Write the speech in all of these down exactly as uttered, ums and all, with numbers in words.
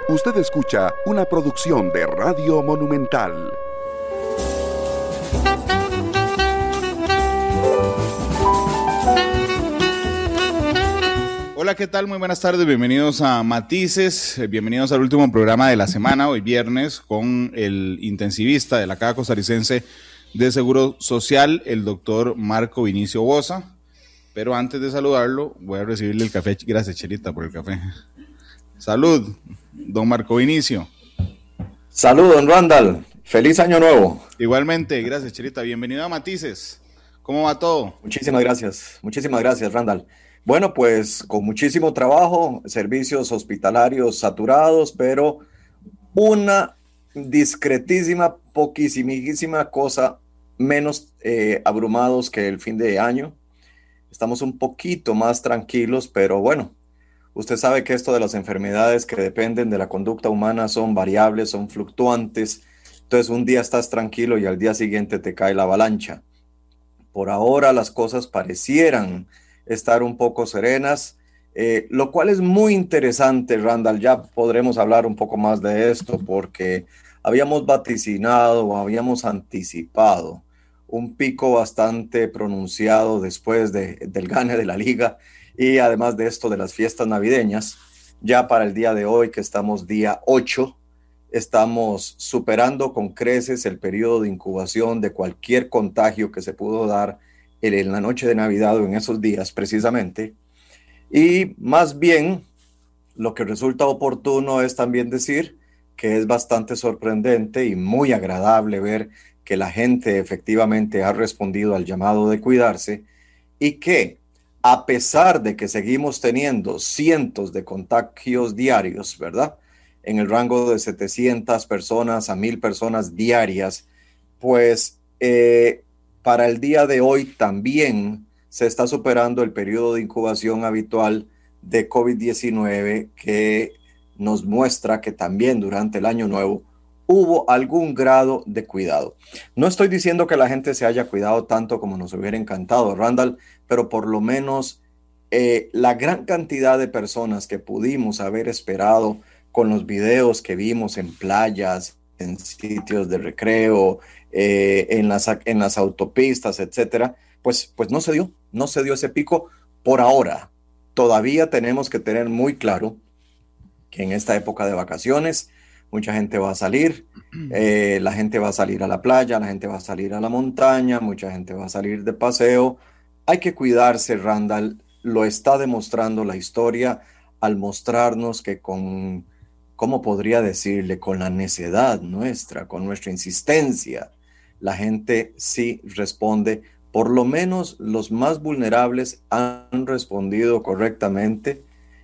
Usted escucha una producción de Radio Monumental. Hola, ¿qué tal? Muy buenas tardes, bienvenidos a Matices, bienvenidos al último programa de la semana, hoy viernes, con el intensivista de la Caja Costarricense de Seguro Social, el doctor Marco Vinicio Bosa. Pero antes de saludarlo, voy a recibirle el café. Gracias, Chelita, por el café. Salud, don Marco Vinicio. Salud, don Randall. Feliz año nuevo. Igualmente, gracias, Chelita. Bienvenido a Matices. ¿Cómo va todo? Muchísimas gracias. Muchísimas gracias, Randall. Bueno, pues con muchísimo trabajo, servicios hospitalarios saturados, pero una discretísima, poquísima cosa menos eh, abrumados que el fin de año. Estamos un poquito más tranquilos, pero bueno, usted sabe que esto de las enfermedades que dependen de la conducta humana son variables, son fluctuantes. Entonces un día estás tranquilo y al día siguiente te cae la avalancha. Por ahora las cosas parecieran estar un poco serenas, eh, lo cual es muy interesante, Randall. Ya podremos hablar un poco más de esto porque habíamos vaticinado o habíamos anticipado un pico bastante pronunciado después de, del gane de la liga y además de esto de las fiestas navideñas. Ya para el día de hoy, que estamos día ocho, estamos superando con creces el periodo de incubación de cualquier contagio que se pudo dar en la noche de Navidad o en esos días precisamente. Y más bien, lo que resulta oportuno es también decir que es bastante sorprendente y muy agradable ver que la gente efectivamente ha respondido al llamado de cuidarse y que a pesar de que seguimos teniendo cientos de contagios diarios, ¿verdad? En el rango de setecientas personas a mil personas diarias, pues eh, para el día de hoy también se está superando el periodo de incubación habitual de COVID diecinueve, que nos muestra que también durante el año nuevo hubo algún grado de cuidado. No estoy diciendo que la gente se haya cuidado tanto como nos hubiera encantado, Randall, pero por lo menos eh, la gran cantidad de personas que pudimos haber esperado con los videos que vimos en playas, en sitios de recreo, eh, en, las, en las autopistas, etcétera, pues, pues no se dio, no se dio ese pico por ahora. Todavía tenemos que tener muy claro que en esta época de vacaciones mucha gente va a salir, eh, la gente va a salir a la playa, la gente va a salir a la montaña, mucha gente va a salir de paseo. Hay que cuidarse, Randall, lo está demostrando la historia al mostrarnos que con, ¿cómo podría decirle? Con la necedad nuestra, con nuestra insistencia, la gente sí responde. Por lo menos los más vulnerables han respondido correctamente,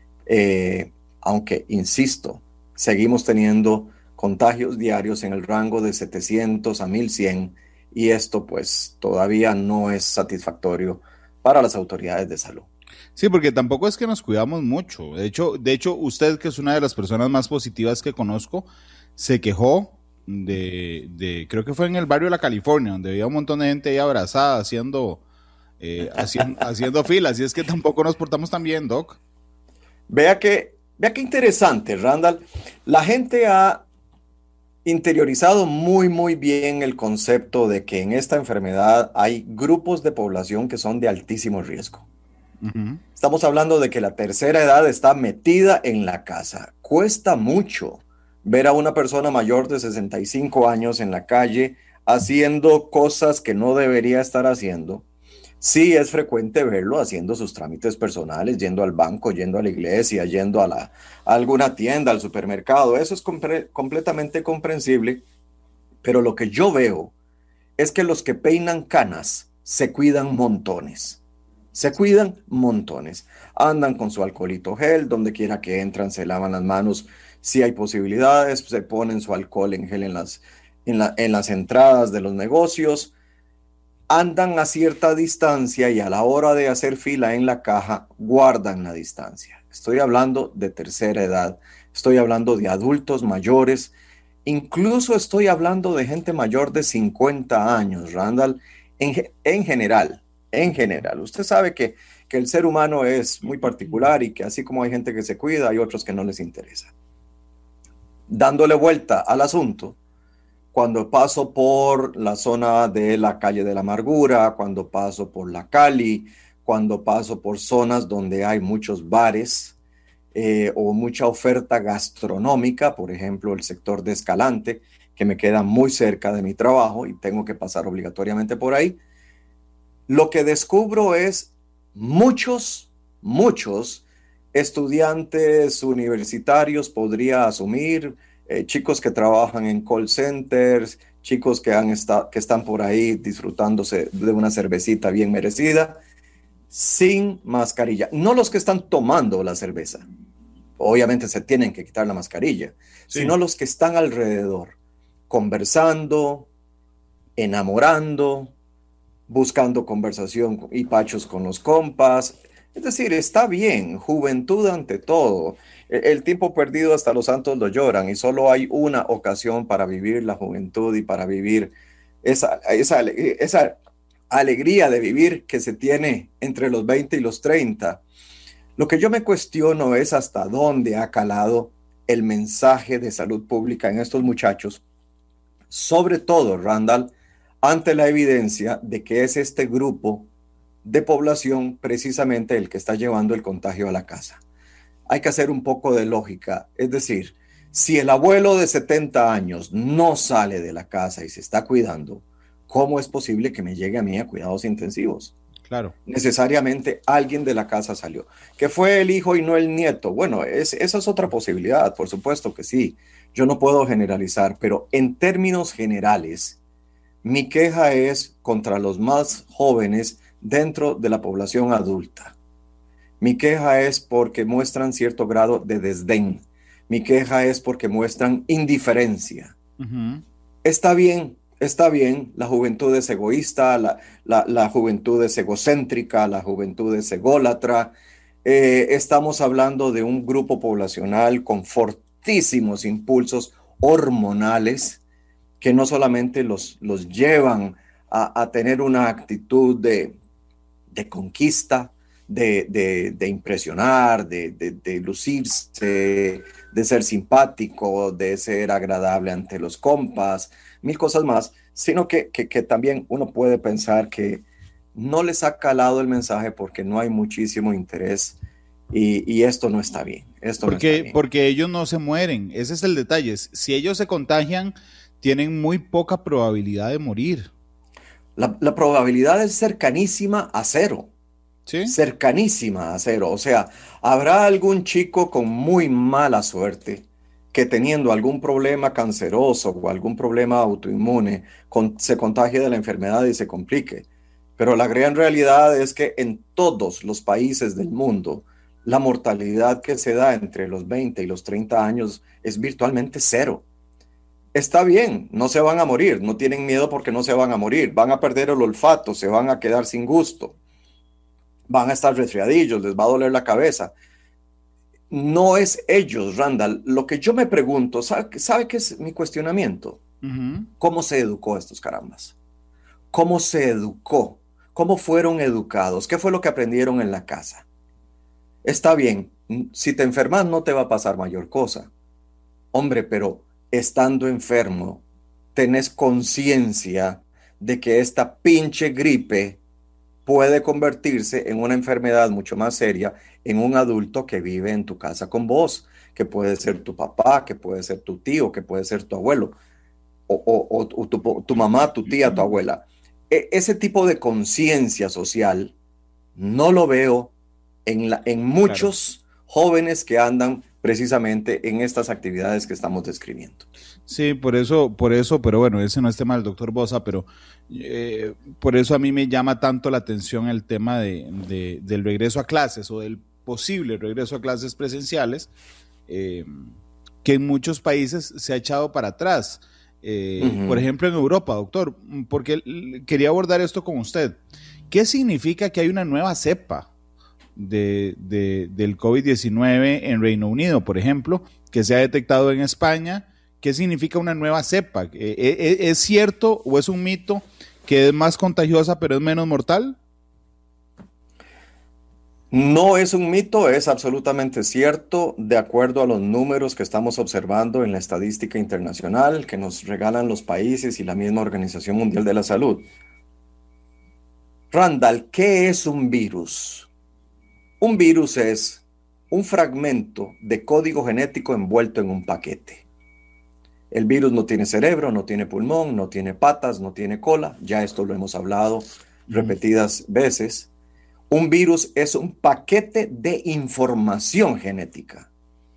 eh, aunque, insisto, seguimos teniendo contagios diarios en el rango de setecientos a mil cien y esto pues todavía no es satisfactorio para las autoridades de salud. Sí, porque tampoco es que nos cuidamos mucho. De hecho, de hecho, usted, que es una de las personas más positivas que conozco, se quejó de, de creo que fue en el barrio de la California, donde había un montón de gente ahí abrazada haciendo, eh, haciendo, haciendo filas, y es que tampoco nos portamos tan bien, Doc. Vea que, vea qué interesante, Randall. La gente ha interiorizado muy, muy bien el concepto de que en esta enfermedad hay grupos de población que son de altísimo riesgo. Uh-huh. Estamos hablando de que la tercera edad está metida en la casa. Cuesta mucho ver a una persona mayor de sesenta y cinco años en la calle haciendo cosas que no debería estar haciendo. Sí es frecuente verlo haciendo sus trámites personales, yendo al banco, yendo a la iglesia, yendo a, la, a alguna tienda, al supermercado. Eso es compre- completamente comprensible. Pero lo que yo veo es que los que peinan canas se cuidan montones. Se cuidan montones. Andan con su alcoholito gel, donde quiera que entran se lavan las manos. Si hay posibilidades, se ponen su alcohol en gel en las, en la, en las entradas de los negocios. Andan a cierta distancia y a la hora de hacer fila en la caja guardan la distancia. Estoy hablando de tercera edad, estoy hablando de adultos mayores, incluso estoy hablando de gente mayor de cincuenta años, Randall, en, en general, en general. Usted sabe que, que el ser humano es muy particular y que así como hay gente que se cuida, hay otros que no les interesa. dándole vuelta al asunto, cuando paso por la zona de la calle de la Amargura, cuando paso por la Cali, cuando paso por zonas donde hay muchos bares eh, o mucha oferta gastronómica, por ejemplo, el sector de Escalante, que me queda muy cerca de mi trabajo y tengo que pasar obligatoriamente por ahí, lo que descubro es muchos, muchos estudiantes universitarios, podría asumir, eh, chicos que trabajan en call centers, chicos que, han esta- que están por ahí disfrutándose de una cervecita bien merecida, sin mascarilla. No los que están tomando la cerveza, obviamente se tienen que quitar la mascarilla, Sí. sino los que están alrededor, conversando, enamorando, buscando conversación y pachos con los compas. Es decir, está bien, juventud ante todo. El, el tiempo perdido hasta los santos lo lloran y solo hay una ocasión para vivir la juventud y para vivir esa, esa, esa alegría de vivir que se tiene entre los veinte y los treinta. Lo que yo me cuestiono es hasta dónde ha calado el mensaje de salud pública en estos muchachos, sobre todo, Randall, ante la evidencia de que es este grupo de población precisamente el que está llevando el contagio a la casa. Hay que hacer un poco de lógica, es decir, si el abuelo de setenta años no sale de la casa y se está cuidando, ¿cómo es posible que me llegue a mí a cuidados intensivos? Claro. Necesariamente alguien de la casa salió. ¿Que fue el hijo y no el nieto? Bueno, es, esa es otra posibilidad, por supuesto que sí. Yo no puedo generalizar, pero en términos generales, mi queja es contra los más jóvenes dentro de la población adulta. Mi queja es porque muestran cierto grado de desdén. Mi queja es porque muestran indiferencia. Uh-huh. Está bien, está bien, la juventud es egoísta, la, la, la juventud es egocéntrica, la juventud es ególatra. Eh, estamos hablando de un grupo poblacional con fortísimos impulsos hormonales que no solamente los, los llevan a, a tener una actitud de, de conquista, de, de, de impresionar, de, de, de lucirse, de ser simpático, de ser agradable ante los compas, mil cosas más, sino que, que, que también uno puede pensar que no les ha calado el mensaje porque no hay muchísimo interés y, y esto no está bien. Esto porque, no está bien. Porque ellos no se mueren, ese es el detalle. Si ellos se contagian, tienen muy poca probabilidad de morir. La, la probabilidad es cercanísima a cero. ¿Sí? Cercanísima a cero. O sea, habrá algún chico con muy mala suerte que teniendo algún problema canceroso o algún problema autoinmune con, se contagie de la enfermedad y se complique. Pero la gran realidad es que en todos los países del mundo, la mortalidad que se da entre los veinte y los treinta años es virtualmente cero. Está bien, no se van a morir, no tienen miedo porque no se van a morir, van a perder el olfato, se van a quedar sin gusto, van a estar resfriadillos, les va a doler la cabeza. No es ellos, Randall. Lo que yo me pregunto, ¿sabe, ¿sabe qué es mi cuestionamiento? Uh-huh. ¿Cómo se educó a estos carambas? ¿Cómo se educó? ¿Cómo fueron educados? ¿Qué fue lo que aprendieron en la casa? Está bien, si te enfermas no te va a pasar mayor cosa. Hombre, pero estando enfermo, tenés conciencia de que esta pinche gripe puede convertirse en una enfermedad mucho más seria en un adulto que vive en tu casa con vos, que puede ser tu papá, que puede ser tu tío, que puede ser tu abuelo, o, o, o tu, tu mamá, tu tía, tu abuela. E- ese tipo de conciencia social no lo veo en, la, en muchos claro. jóvenes que andan precisamente en estas actividades que estamos describiendo. Sí, por eso, por eso, pero bueno, ese no es tema del doctor Bosa, pero eh, por eso a mí me llama tanto la atención el tema de, de, del regreso a clases o del posible regreso a clases presenciales, eh, que en muchos países se ha echado para atrás. Eh, uh-huh. Por ejemplo, en Europa, doctor, porque quería abordar esto con usted. ¿Qué significa que hay una nueva cepa de, de, del COVID diecinueve en Reino Unido, por ejemplo, que se ha detectado en España? ¿Qué significa una nueva cepa? ¿Es cierto o es un mito que es más contagiosa pero es menos mortal? No es un mito, es absolutamente cierto, de acuerdo a los números que estamos observando en la estadística internacional que nos regalan los países y la misma Organización Mundial de la Salud. Randall, ¿qué es un virus? Un virus es un fragmento de código genético envuelto en un paquete. El virus no tiene cerebro, no tiene pulmón, no tiene patas, no tiene cola. Ya esto lo hemos hablado repetidas veces. Un virus es un paquete de información genética.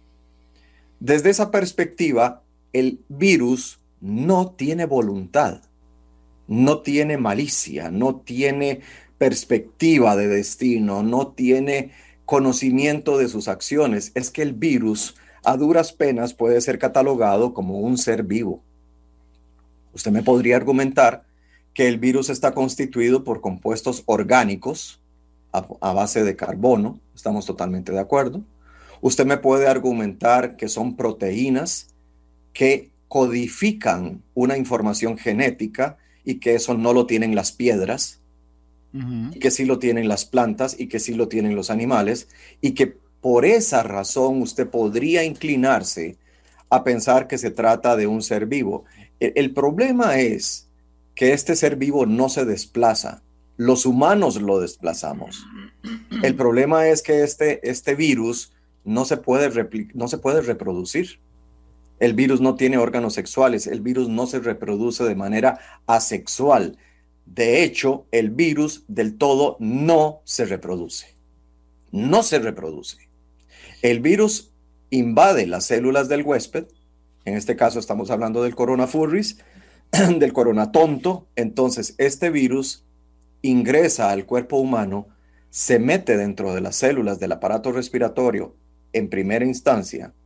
Desde esa perspectiva, el virus no tiene voluntad, no tiene malicia, no tiene perspectiva de destino, no tiene conocimiento de sus acciones. Es que el virus, a duras penas, puede ser catalogado como un ser vivo. Usted me podría argumentar que el virus está constituido por compuestos orgánicos a, a base de carbono. Estamos totalmente de acuerdo. Usted me puede argumentar que son proteínas que codifican una información genética y que eso no lo tienen las piedras, uh-huh. y que sí lo tienen las plantas y que sí lo tienen los animales, y que por esa razón usted podría inclinarse a pensar que se trata de un ser vivo. El, el problema es que este ser vivo no se desplaza. Los humanos lo desplazamos. El problema es que este, este virus no se puede repli- no se puede reproducir. El virus no tiene órganos sexuales. El virus no se reproduce de manera asexual. De hecho, el virus del todo no se reproduce. No se reproduce. El virus invade las células del huésped. En este caso estamos hablando del corona furris, del corona tonto. Entonces, este virus ingresa al cuerpo humano, se mete dentro de las células del aparato respiratorio en primera instancia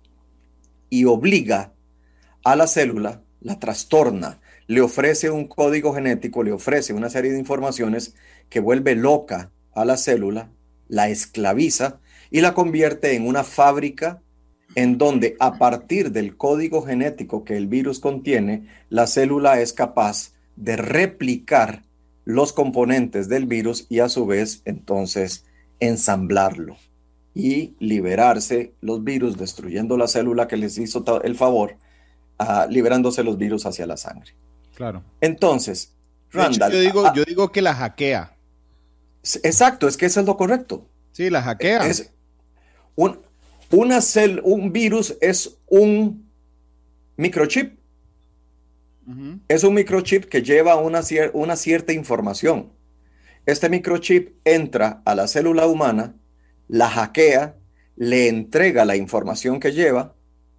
y obliga a la célula, la trastorna, le ofrece un código genético, le ofrece una serie de informaciones que vuelve loca a la célula, la esclaviza y la convierte en una fábrica en donde a partir del código genético que el virus contiene, la célula es capaz de replicar los componentes del virus y a su vez entonces ensamblarlo y liberarse los virus, destruyendo la célula que les hizo el favor, uh, liberándose los virus hacia la sangre. Claro. Entonces, Randall, hecho, yo, digo, uh, yo digo que la hackea. Exacto, es que eso es lo correcto. Sí, la hackea. Es un, una cel, un virus es un microchip. Uh-huh. Es un microchip que lleva una, cier- una cierta información. Este microchip entra a la célula humana, la hackea, le entrega la información que lleva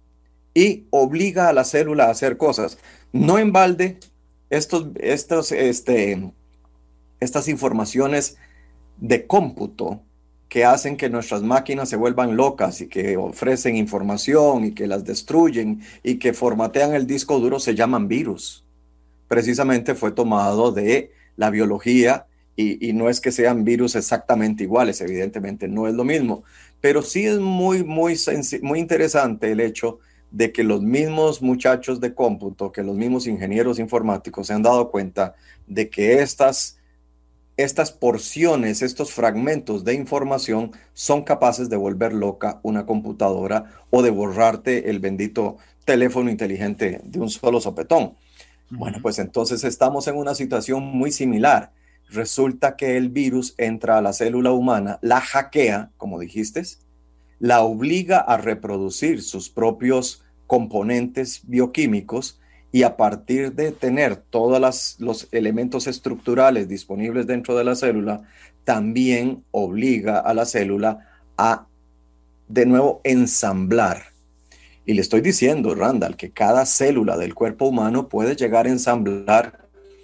y obliga a la célula a hacer cosas. No en balde, estos, estos, este, estas informaciones de cómputo que hacen que nuestras máquinas se vuelvan locas y que ofrecen información y que las destruyen y que formatean el disco duro se llaman virus. Precisamente fue tomado de la biología y, y no es que sean virus exactamente iguales, evidentemente no es lo mismo, pero sí es muy, muy, sensi- muy interesante el hecho de que los mismos muchachos de cómputo, que los mismos ingenieros informáticos se han dado cuenta de que estas Estas porciones, estos fragmentos de información son capaces de volver loca una computadora o de borrarte el bendito teléfono inteligente de un solo sopetón. Uh-huh. Bueno, pues entonces estamos en una situación muy similar. Resulta que el virus entra a la célula humana, la hackea, como dijiste, la obliga a reproducir sus propios componentes bioquímicos y a partir de tener todos las, los elementos estructurales disponibles dentro de la célula, también obliga a la célula a, de nuevo, ensamblar. Y le estoy diciendo, Randall, que cada célula del cuerpo humano puede llegar a ensamblar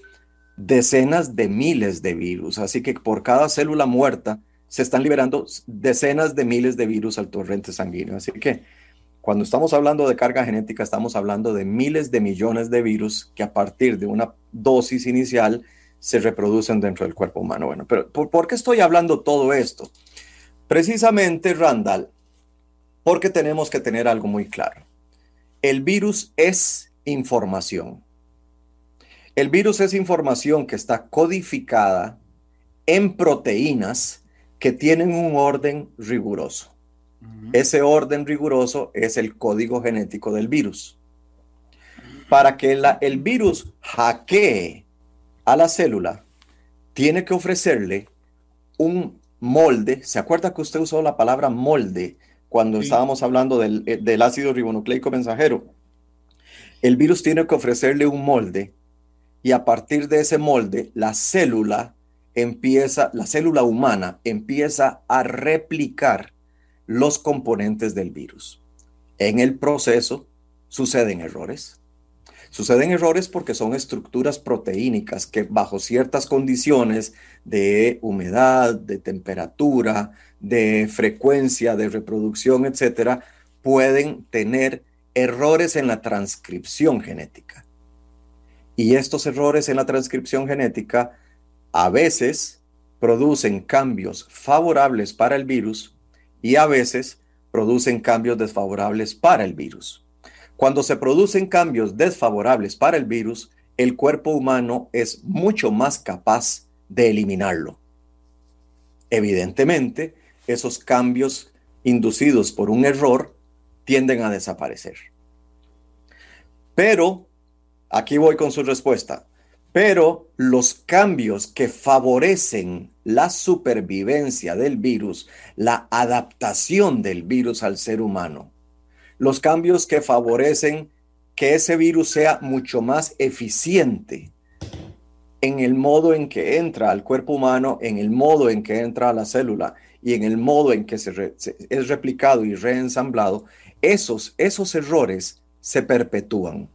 decenas de miles de virus. Así que por cada célula muerta se están liberando decenas de miles de virus al torrente sanguíneo. Así que cuando estamos hablando de carga genética, estamos hablando de miles de millones de virus que a partir de una dosis inicial se reproducen dentro del cuerpo humano. Bueno, pero ¿por, ¿por qué estoy hablando todo esto? Precisamente, Randall, porque tenemos que tener algo muy claro. El virus es información. El virus es información que está codificada en proteínas que tienen un orden riguroso. Uh-huh. Ese orden riguroso es el código genético del virus. Para que la, el virus hackee a la célula, tiene que ofrecerle un molde. ¿Se acuerda que usted usó la palabra molde cuando sí. estábamos hablando del, del ácido ribonucleico mensajero? El virus tiene que ofrecerle un molde y a partir de ese molde, la célula empieza, la célula humana empieza a replicar los componentes del virus. En el proceso suceden errores. Suceden errores porque son estructuras proteínicas que bajo ciertas condiciones de humedad, de temperatura, de frecuencia, de reproducción, etcétera, pueden tener errores en la transcripción genética. Y estos errores en la transcripción genética a veces producen cambios favorables para el virus y a veces producen cambios desfavorables para el virus. Cuando se producen cambios desfavorables para el virus, el cuerpo humano es mucho más capaz de eliminarlo. Evidentemente, esos cambios inducidos por un error tienden a desaparecer. Pero, aquí voy con su respuesta, pero los cambios que favorecen la supervivencia del virus, la adaptación del virus al ser humano, los cambios que favorecen que ese virus sea mucho más eficiente en el modo en que entra al cuerpo humano, en el modo en que entra a la célula y en el modo en que se, re, se es replicado y reensamblado, esos, esos errores se perpetúan.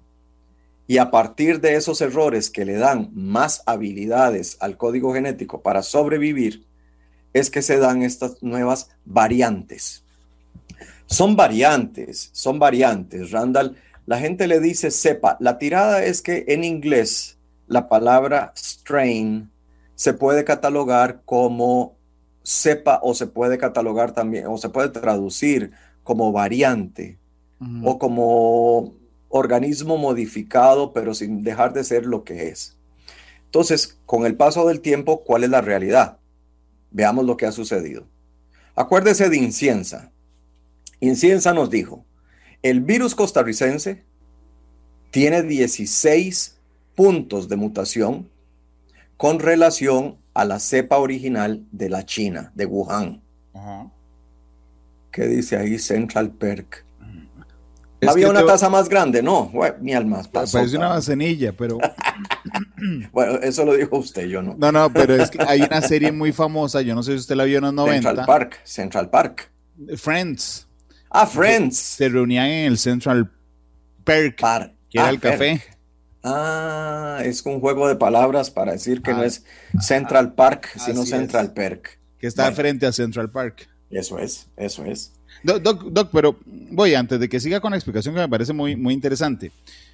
Y a partir de esos errores que le dan más habilidades al código genético para sobrevivir, es que se dan estas nuevas variantes. Son variantes, son variantes, Randall. La gente le dice cepa. La tirada es que en inglés la palabra strain se puede catalogar como cepa o se puede catalogar también, o se puede traducir como variante uh-huh. o como organismo modificado, pero sin dejar de ser lo que es. Entonces, con el paso del tiempo, ¿cuál es la realidad? Veamos lo que ha sucedido. Acuérdese de Incienza. Incienza nos dijo, el virus costarricense tiene dieciséis puntos de mutación con relación a la cepa original de la China, de Wuhan. Uh-huh. ¿Qué dice ahí Central Perk? Es Había una te... taza más grande, ¿no? Bueno, mi alma pasó. Parece una manzanilla, pero... Bueno, eso lo dijo usted, yo no. No, no, pero es que hay una serie muy famosa, yo no sé si usted la vio en los noventa. Central Park, Central Park. Friends. Ah, Friends. Se reunían en el Central Perk, Par que era ah, el café. Perk. Ah, es un juego de palabras para decir que ah, no es Central Park, ah, sino Central es. Perk. Que está bueno. frente a Central Park. Eso es, eso es. Doc, doc, doc, pero voy, antes de que siga con la explicación que me parece muy, muy interesante.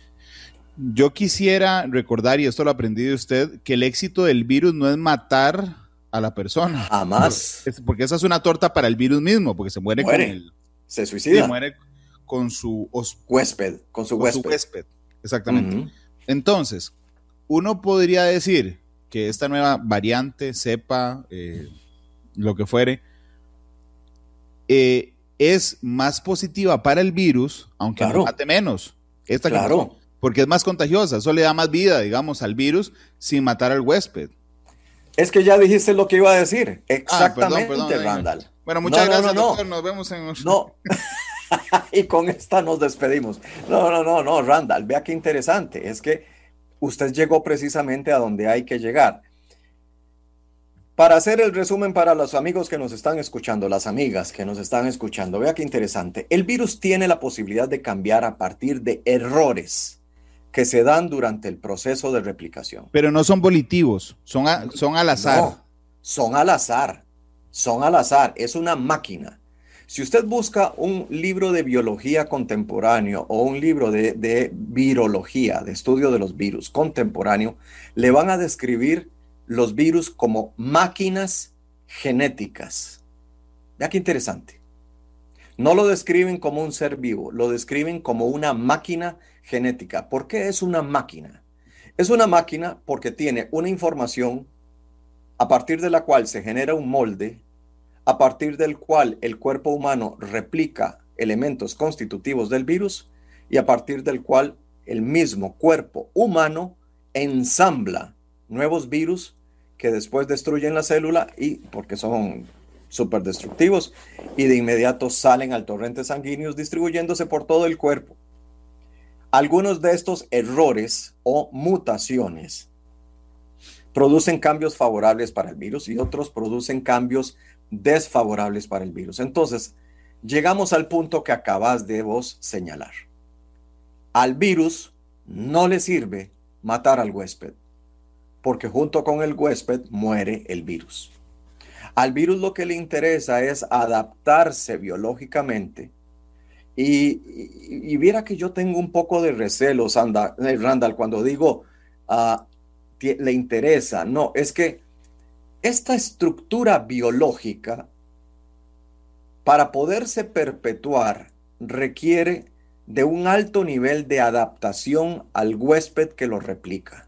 Yo quisiera recordar, y esto lo aprendí de usted, que el éxito del virus no es matar a la persona. Jamás. Porque esa es una torta para el virus mismo, porque se muere, muere. con el... Se suicida. Se muere con su hosp- huésped, con su con huésped. Su huésped. Exactamente. Uh-huh. Entonces, uno podría decir que esta nueva variante, cepa, eh, lo que fuere, eh, es más positiva para el virus, aunque claro. no mate menos. Esta claro. Que, porque es más contagiosa, eso le da más vida, digamos, al virus sin matar al huésped. Es que ya dijiste lo que iba a decir. Exactamente, ah, perdón, perdón, Randall. Bueno, muchas no, gracias, no, no, doctor. no. Nos vemos en... No. Y con esta nos despedimos. No, no, no, no, Randall. Vea qué interesante. Es que usted llegó precisamente a donde hay que llegar. Para hacer el resumen para los amigos que nos están escuchando, las amigas que nos están escuchando, vea qué interesante. El virus tiene la posibilidad de cambiar a partir de errores que se dan durante el proceso de replicación. Pero no son volitivos, son, a, son al azar. No, son al azar, son al azar, es una máquina. Si usted busca un libro de biología contemporáneo o un libro de, de virología, de estudio de los virus contemporáneo, le van a describir los virus como máquinas genéticas. Vea qué interesante. No lo describen como un ser vivo, lo describen como una máquina genética. ¿Por qué es una máquina? Es una máquina porque tiene una información a partir de la cual se genera un molde a partir del cual el cuerpo humano replica elementos constitutivos del virus y a partir del cual el mismo cuerpo humano ensambla nuevos virus que después destruyen la célula y porque son súper destructivos y de inmediato salen al torrente sanguíneo distribuyéndose por todo el cuerpo. Algunos de estos errores o mutaciones producen cambios favorables para el virus y otros producen cambios desfavorables para el virus. Entonces, llegamos al punto que acabas de vos señalar. Al virus no le sirve matar al huésped, porque junto con el huésped muere el virus. Al virus lo que le interesa es adaptarse biológicamente. Y, y, y viera que yo tengo un poco de recelo, Sanda, eh, Randall, cuando digo uh, le interesa. No, es que esta estructura biológica, para poderse perpetuar, requiere de un alto nivel de adaptación al huésped que lo replica.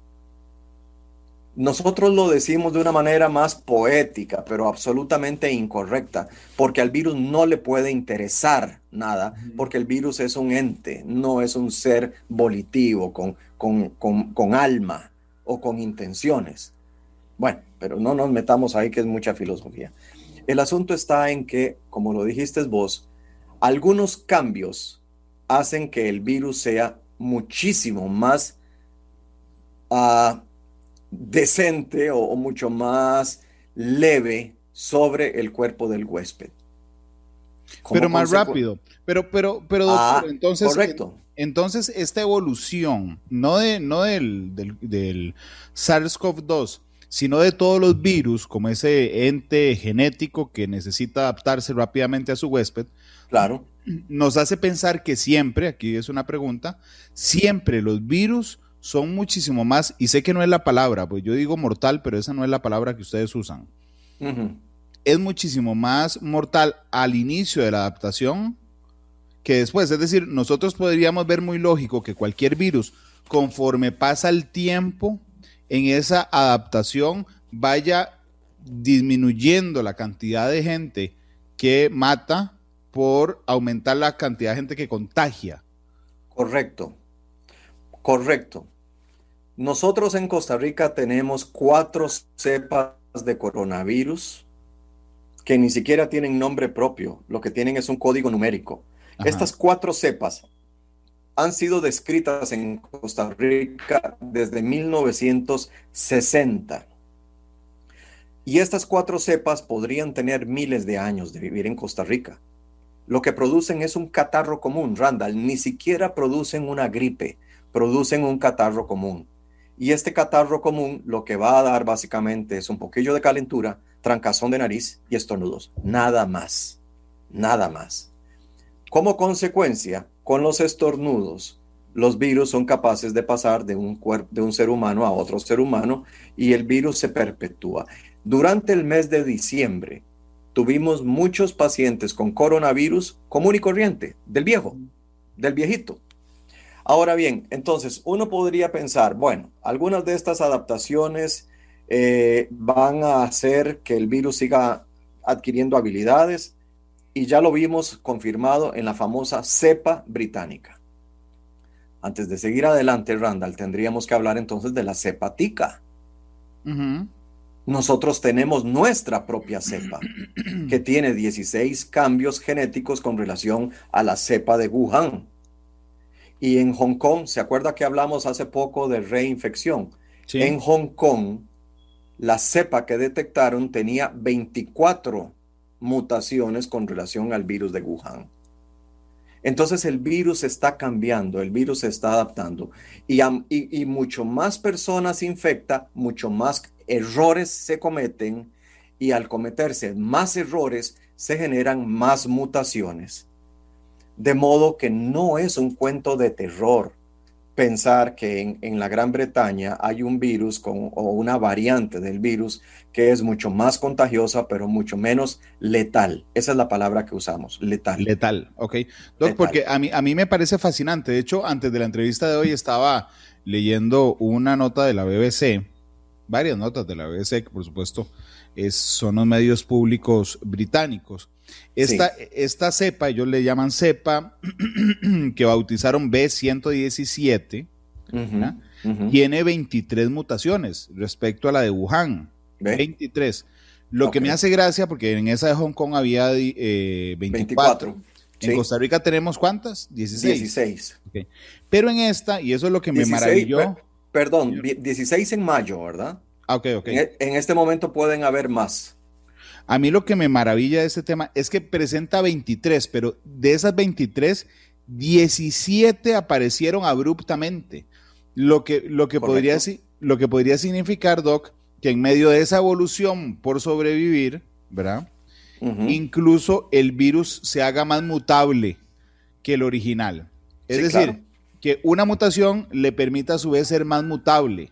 Nosotros lo decimos de una manera más poética, pero absolutamente incorrecta, porque al virus no le puede interesar nada, porque el virus es un ente, no es un ser volitivo, con, con, con, con alma o con intenciones. Bueno, pero no nos metamos ahí, que es mucha filosofía. El asunto está en que, como lo dijiste vos, algunos cambios hacen que el virus sea muchísimo más uh, decente o, o mucho más leve sobre el cuerpo del huésped. Pero más consecu- rápido. Pero, pero, pero, doctor, ah, entonces, correcto. entonces esta evolución, no de, no del, del, del SARS-CoV dos, sino de todos los virus, como ese ente genético que necesita adaptarse rápidamente a su huésped, claro, nos hace pensar que siempre, aquí es una pregunta, siempre los virus son muchísimo más, y sé que no es la palabra, pues yo digo mortal, pero esa no es la palabra que ustedes usan. Uh-huh. Es muchísimo más mortal al inicio de la adaptación que después. Es decir, nosotros podríamos ver muy lógico que cualquier virus, conforme pasa el tiempo, en esa adaptación vaya disminuyendo la cantidad de gente que mata por aumentar la cantidad de gente que contagia. Correcto. Correcto. Nosotros en Costa Rica tenemos cuatro cepas de coronavirus que ni siquiera tienen nombre propio. Lo que tienen es un código numérico. Ajá. Estas cuatro cepas han sido descritas en Costa Rica desde mil novecientos sesenta. Y estas cuatro cepas podrían tener miles de años de vivir en Costa Rica. Lo que producen es un catarro común, Randall. Ni siquiera producen una gripe. Producen un catarro común. Y este catarro común lo que va a dar básicamente es un poquillo de calentura, trancazón de nariz y estornudos. Nada más. Nada más. Como consecuencia, con los estornudos, los virus son capaces de pasar de un, cuerpo, de un ser humano a otro ser humano y el virus se perpetúa. Durante el mes de diciembre, tuvimos muchos pacientes con coronavirus común y corriente, del viejo, del viejito. Ahora bien, entonces uno podría pensar, bueno, algunas de estas adaptaciones eh, van a hacer que el virus siga adquiriendo habilidades y ya lo vimos confirmado en la famosa cepa británica. Antes de seguir adelante, Randall, tendríamos que hablar entonces de la cepa tica. Uh-huh. Nosotros tenemos nuestra propia cepa, que tiene dieciséis cambios genéticos con relación a la cepa de Wuhan. Y en Hong Kong, ¿se acuerda que hablamos hace poco de reinfección? Sí. En Hong Kong, la cepa que detectaron tenía veinticuatro mutaciones con relación al virus de Wuhan. Entonces el virus está cambiando, el virus se está adaptando. Y, y, y mucho más personas infecta, mucho más errores se cometen, y al cometerse más errores se generan más mutaciones. De modo que no es un cuento de terror pensar que en, en la Gran Bretaña hay un virus con, o una variante del virus que es mucho más contagiosa, pero mucho menos letal. Esa es la palabra que usamos, letal. Letal, ok. Doc, letal. Porque a mí, a mí me parece fascinante. De hecho, antes de la entrevista de hoy estaba leyendo una nota de la B B C varias notas de la B B C, que por supuesto es, son los medios públicos británicos. Esta, sí. esta cepa, ellos le llaman cepa, que bautizaron B ciento diecisiete, uh-huh, uh-huh. tiene veintitrés mutaciones respecto a la de Wuhan. ¿Ve? veintitrés. Lo okay. que me hace gracia, porque en esa de Hong Kong había eh, veinticuatro. veinticuatro. En sí. Costa Rica tenemos ¿cuántas? dieciséis. dieciséis. Okay. Pero en esta, y eso es lo que me dieciséis, maravilló. Per, perdón, dieciséis en mayo, ¿verdad? Ah, ok, ok. En, en este momento pueden haber más. A mí lo que me maravilla de este tema es que presenta veintitrés, pero de esas veintitrés, diecisiete aparecieron abruptamente. Lo que, lo que, podría, lo que podría significar, Doc, que en medio de esa evolución por sobrevivir, ¿verdad? Uh-huh. Incluso el virus se haga más mutable que el original. Es sí, decir, claro. que una mutación le permita a su vez ser más mutable.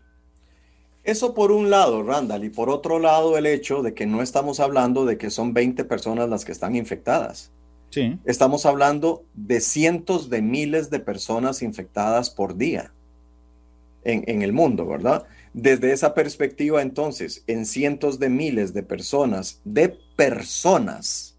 Eso por un lado, Randall, y por otro lado el hecho de que no estamos hablando de que son veinte personas las que están infectadas. Sí. Estamos hablando de cientos de miles de personas infectadas por día en, en el mundo, ¿verdad? Desde esa perspectiva, entonces, en cientos de miles de personas, de personas,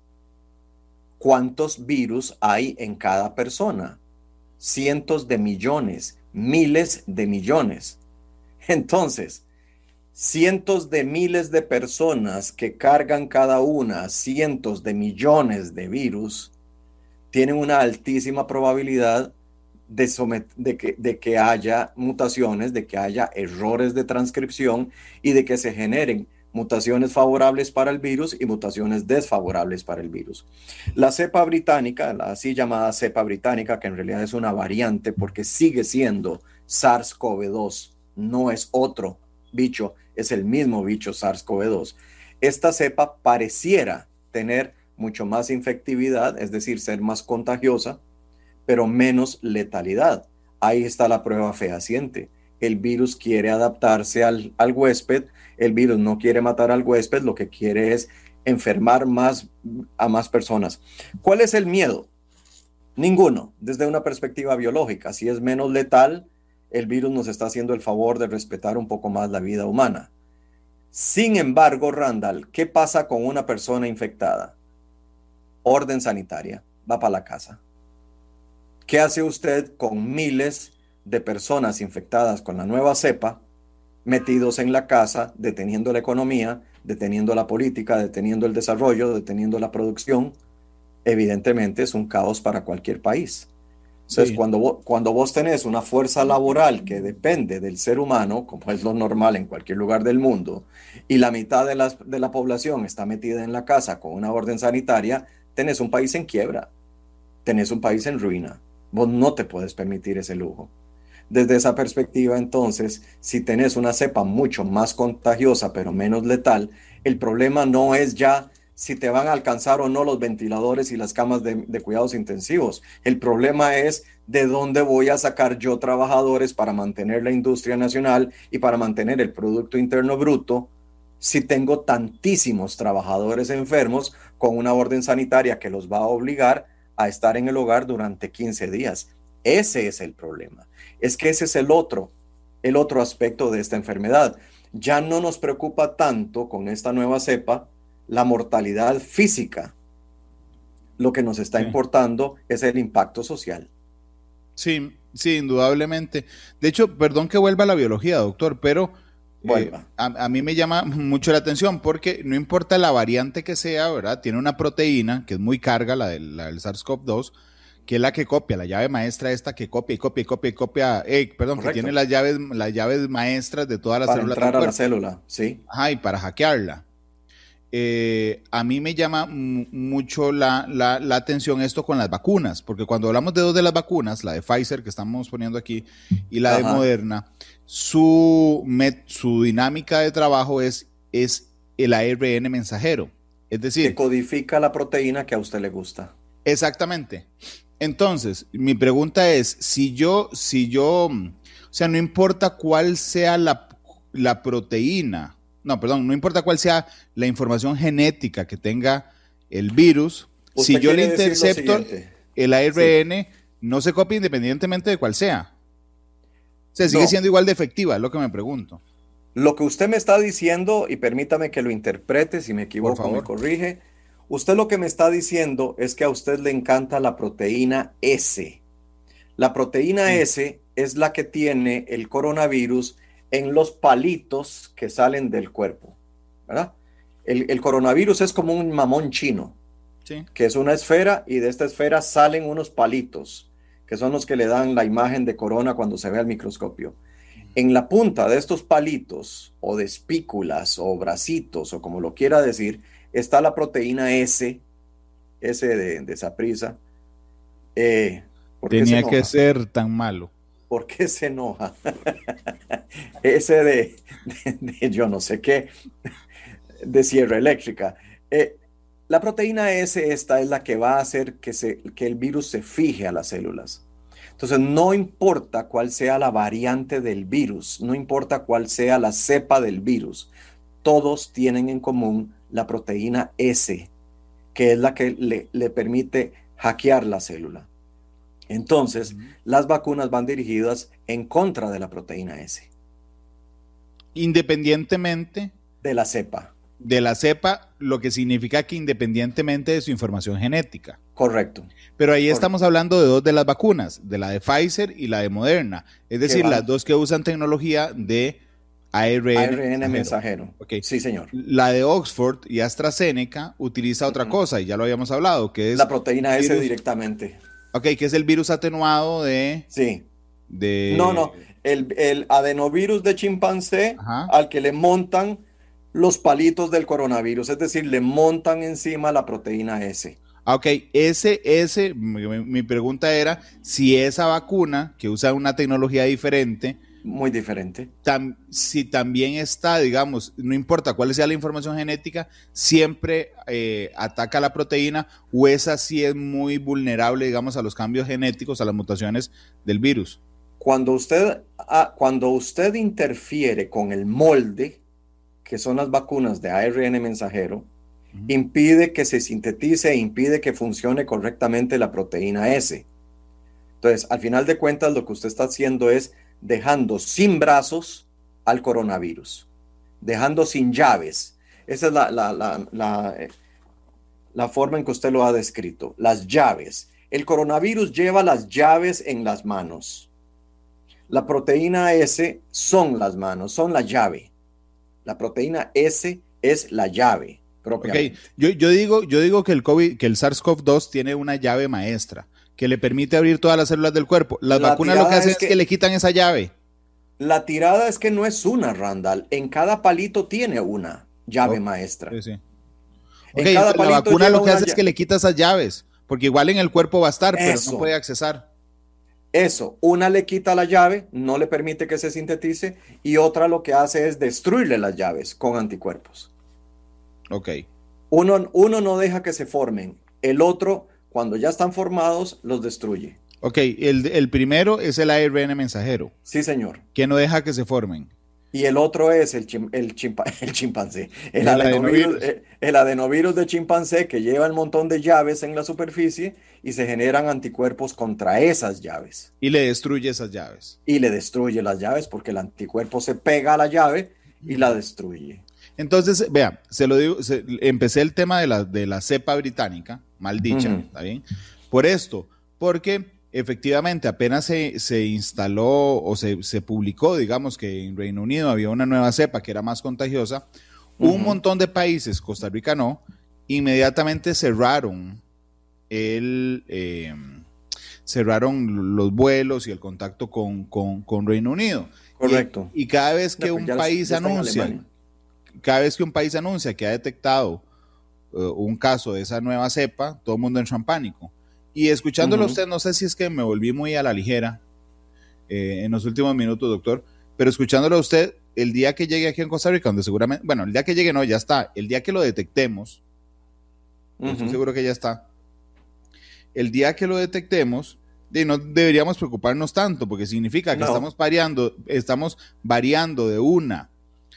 ¿cuántos virus hay en cada persona? Cientos de millones, miles de millones. Entonces, cientos de miles de personas que cargan cada una cientos de millones de virus tienen una altísima probabilidad de, somet- de, que, de que haya mutaciones, de que haya errores de transcripción y de que se generen mutaciones favorables para el virus y mutaciones desfavorables para el virus. La cepa británica, la así llamada cepa británica, que en realidad es una variante porque sigue siendo SARS-CoV dos, no es otro bicho, es el mismo bicho SARS-CoV dos. Esta cepa pareciera tener mucho más infectividad, es decir, ser más contagiosa, pero menos letalidad. Ahí está la prueba fehaciente. El virus quiere adaptarse al, al huésped, el virus no quiere matar al huésped, lo que quiere es enfermar más a más personas. ¿Cuál es el miedo? Ninguno, desde una perspectiva biológica. Si es menos letal, el virus nos está haciendo el favor de respetar un poco más la vida humana. Sin embargo, Randall, ¿qué pasa con una persona infectada? Orden sanitaria, va para la casa. ¿Qué hace usted con miles de personas infectadas con la nueva cepa, metidos en la casa, deteniendo la economía, deteniendo la política, deteniendo el desarrollo, deteniendo la producción? Evidentemente es un caos para cualquier país. Entonces, sí. cuando, vos, cuando vos tenés una fuerza laboral que depende del ser humano, como es lo normal en cualquier lugar del mundo, y la mitad de la, de la población está metida en la casa con una orden sanitaria, tenés un país en quiebra, tenés un país en ruina. Vos no te puedes permitir ese lujo. Desde esa perspectiva, entonces, si tenés una cepa mucho más contagiosa pero menos letal, el problema no es ya si te van a alcanzar o no los ventiladores y las camas de, de cuidados intensivos. El problema es de dónde voy a sacar yo trabajadores para mantener la industria nacional y para mantener el Producto Interno Bruto si tengo tantísimos trabajadores enfermos con una orden sanitaria que los va a obligar a estar en el hogar durante quince días. Ese es el problema. Es que ese es el otro, el otro aspecto de esta enfermedad. Ya no nos preocupa tanto con esta nueva cepa la mortalidad física. Lo que nos está sí. importando es el impacto social. Sí, sí, indudablemente. De hecho, perdón que vuelva a la biología, doctor, pero eh, a, a mí me llama mucho la atención porque no importa la variante que sea, ¿verdad? Tiene una proteína que es muy carga, la del, la del SARS-CoV dos, que es la que copia, la llave maestra esta que copia y copia y copia y copia, eh, perdón, Correcto. que tiene las llaves, las llaves maestras de todas las para células. Para entrar a la célula, sí. Ajá, y para hackearla. Eh, a mí me llama m- mucho la, la, la atención esto con las vacunas, porque cuando hablamos de dos de las vacunas, la de Pfizer que estamos poniendo aquí y la Ajá. de Moderna, su, met, su dinámica de trabajo es, es el A R N mensajero, es decir, que codifica la proteína que a usted le gusta. Exactamente. Entonces, mi pregunta es, si yo, si yo, o sea, no importa cuál sea la, la proteína, no, perdón, no importa cuál sea la información genética que tenga el virus, si yo le intercepto el A R N, sí. no se copia independientemente de cuál sea. O sea, sigue no. siendo igual de efectiva, es lo que me pregunto. Lo que usted me está diciendo, y permítame que lo interprete, si me equivoco me corrige, usted lo que me está diciendo es que a usted le encanta la proteína S. La proteína sí. S es la que tiene el coronavirus en los palitos que salen del cuerpo, ¿verdad? El, el coronavirus es como un mamón chino, sí. que es una esfera, y de esta esfera salen unos palitos, que son los que le dan la imagen de corona cuando se ve al microscopio. En la punta de estos palitos, o de espículas, o bracitos, o como lo quiera decir, está la proteína S, S de, de Saprissa. Eh, Tenía que ser tan malo. ¿Por qué se enoja? S de, de, de yo no sé qué, de sierra eléctrica. Eh, la proteína S esta es la que va a hacer que, se, que el virus se fije a las células. Entonces, no importa cuál sea la variante del virus, no importa cuál sea la cepa del virus, todos tienen en común la proteína S, que es la que le, le permite hackear la célula. Entonces, uh-huh. las vacunas van dirigidas en contra de la proteína S. Independientemente de la cepa. De la cepa, lo que significa que independientemente de su información genética. Correcto. Pero ahí Correcto. Estamos hablando de dos de las vacunas, de la de Pfizer y la de Moderna. Es decir, las dos que usan tecnología de A R N, A R N mensajero. Okay. Sí, señor. La de Oxford y AstraZeneca utiliza otra uh-huh. cosa, y ya lo habíamos hablado, que es... La proteína virus, S directamente. Ok, que es el virus atenuado de... Sí. De... No, no. El, el adenovirus de chimpancé Ajá. al que le montan los palitos del coronavirus. Es decir, le montan encima la proteína S. Ok, ese, ese, mi, mi pregunta era si esa vacuna, que usa una tecnología diferente, muy diferente, tam, si también está, digamos, no importa cuál sea la información genética, siempre eh, ataca la proteína, o esa sí es muy vulnerable, digamos, a los cambios genéticos, a las mutaciones del virus. Cuando usted, ah, cuando usted interfiere con el molde, que son las vacunas de A R N mensajero, impide que se sintetice e impide que funcione correctamente la proteína S. Entonces, al final de cuentas, lo que usted está haciendo es dejando sin brazos al coronavirus, dejando sin llaves. Esa es la, la, la, la, la forma en que usted lo ha descrito, las llaves. El coronavirus lleva las llaves en las manos. La proteína S son las manos, son la llave. La proteína S es la llave. Okay. Yo, yo, digo, yo digo que el COVID, que el SARS-CoV dos tiene una llave maestra que le permite abrir todas las células del cuerpo. Las la vacunas lo que hacen es que, es que le quitan esa llave. La tirada es que no es una, Randall. En cada palito tiene una llave oh, maestra. Sí, sí. Okay, la vacuna lo que hace es que le quita esas llaves, porque igual en el cuerpo va a estar, Eso. pero no puede accesar. Eso, una le quita la llave, no le permite que se sintetice, y otra lo que hace es destruirle las llaves con anticuerpos. Ok. Uno, uno no deja que se formen, el otro, cuando ya están formados, los destruye. Ok, el, el primero es el A R N mensajero. Sí, señor. Que no deja que se formen. Y el otro es el, chim, el, chimpa, el chimpancé, el, el, adenovirus, adenovirus. El, el adenovirus de chimpancé, que lleva un montón de llaves en la superficie y se generan anticuerpos contra esas llaves. Y le destruye esas llaves. Y le destruye las llaves porque el anticuerpo se pega a la llave y la destruye. Entonces, vea, se lo digo, se, empecé el tema de la, de la cepa británica, mal dicha, uh-huh. ¿está bien? Por esto, porque efectivamente apenas se, se instaló o se, se publicó, digamos, que en Reino Unido había una nueva cepa que era más contagiosa, uh-huh. un montón de países, Costa Rica no, inmediatamente cerraron el... Eh, cerraron los vuelos y el contacto con, con, con Reino Unido. Correcto. Y, y cada vez que no, un país anuncia... Cada vez que un país anuncia que ha detectado uh, un caso de esa nueva cepa, todo el mundo entra en pánico. Y escuchándolo uh-huh. a usted, no sé si es que me volví muy a la ligera eh, en los últimos minutos, doctor, pero escuchándolo a usted, el día que llegue aquí en Costa Rica, donde seguramente, bueno, el día que llegue no, ya está, el día que lo detectemos, uh-huh. estoy seguro que ya está, el día que lo detectemos, de, no deberíamos preocuparnos tanto, porque significa que no. estamos variando, estamos variando de una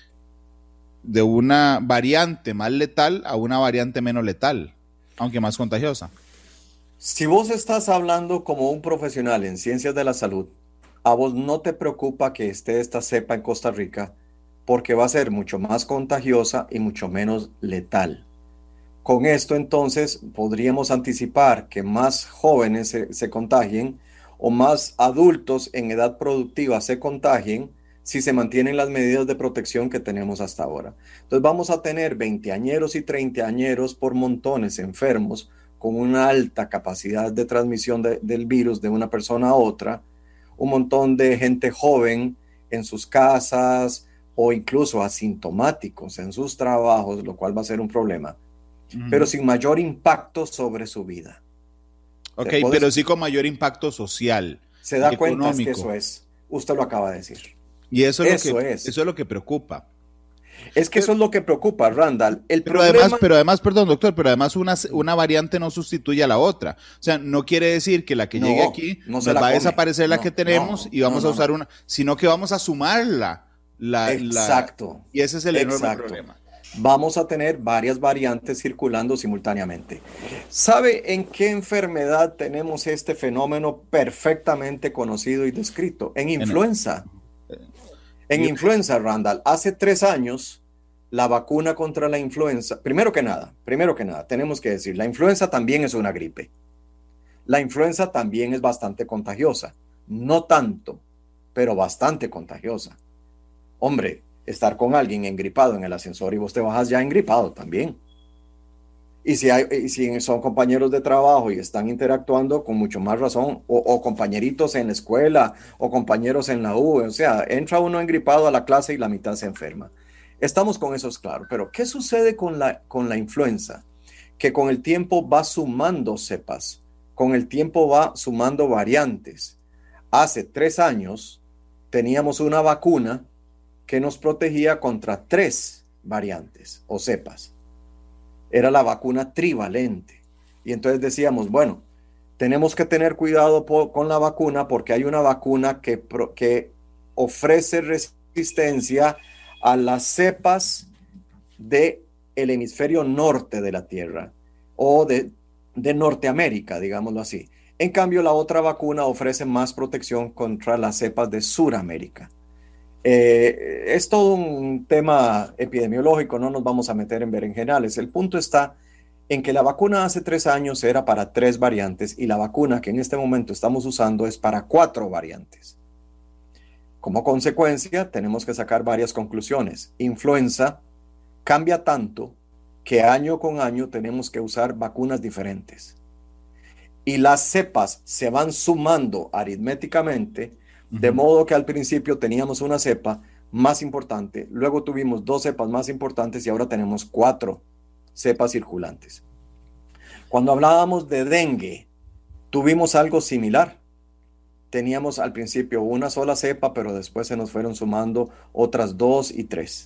de una variante más letal a una variante menos letal, aunque más contagiosa. Si vos estás hablando como un profesional en ciencias de la salud, a vos no te preocupa que esté esta cepa en Costa Rica porque va a ser mucho más contagiosa y mucho menos letal. Con esto entonces podríamos anticipar que más jóvenes se, se contagien o más adultos en edad productiva se contagien si se mantienen las medidas de protección que tenemos hasta ahora. Entonces vamos a tener veinteañeros y treintañeros por montones enfermos con una alta capacidad de transmisión de, del virus de una persona a otra, un montón de gente joven en sus casas o incluso asintomáticos en sus trabajos, lo cual va a ser un problema. Pero sin mayor impacto sobre su vida. Ok, pero sí con mayor impacto social. Se da cuenta es que eso es. Usted lo acaba de decir. Y eso es, eso lo que, es. Eso es lo que preocupa. Es que pero, eso es lo que preocupa, Randall. El pero, problema... además, pero además, perdón, doctor, pero además una, una variante no sustituye a la otra. O sea, no quiere decir que la que no, llegue aquí no nos va come. a desaparecer la no, que tenemos no, y vamos no, a usar una, sino que vamos a sumarla. La, Exacto. La, y ese es el enorme Exacto. problema. Vamos a tener varias variantes circulando simultáneamente. ¿Sabe en qué enfermedad tenemos este fenómeno perfectamente conocido y descrito? En influenza. En influenza, Randall. Hace tres años, la vacuna contra la influenza, primero que nada, primero que nada, tenemos que decir, la influenza también es una gripe. La influenza también es bastante contagiosa. No tanto, pero bastante contagiosa. Hombre, estar con alguien engripado en el ascensor y vos te bajas ya engripado también. Y si, hay, y si son compañeros de trabajo y están interactuando con mucho más razón, o, o compañeritos en la escuela, o compañeros en la U, o sea, entra uno engripado a la clase y la mitad se enferma. Estamos con eso, es claro. Pero, ¿qué sucede con la, con la influenza? Que con el tiempo va sumando cepas, con el tiempo va sumando variantes. Hace tres años teníamos una vacuna que nos protegía contra tres variantes o cepas. Era la vacuna trivalente. Y entonces decíamos, bueno, tenemos que tener cuidado por, con la vacuna porque hay una vacuna que, pro, que ofrece resistencia a las cepas del hemisferio norte de la Tierra o de, de Norteamérica, digámoslo así. En cambio, la otra vacuna ofrece más protección contra las cepas de Suramérica. Eh, es todo un tema epidemiológico, no nos vamos a meter en berenjenales. El punto está en que la vacuna hace tres años era para tres variantes y la vacuna que en este momento estamos usando es para cuatro variantes. Como consecuencia, tenemos que sacar varias conclusiones. Influenza cambia tanto que año con año tenemos que usar vacunas diferentes. Y las cepas se van sumando aritméticamente, de modo que al principio teníamos una cepa más importante, luego tuvimos dos cepas más importantes y ahora tenemos cuatro cepas circulantes. Cuando hablábamos de dengue, tuvimos algo similar. Teníamos al principio una sola cepa, pero después se nos fueron sumando otras dos y tres.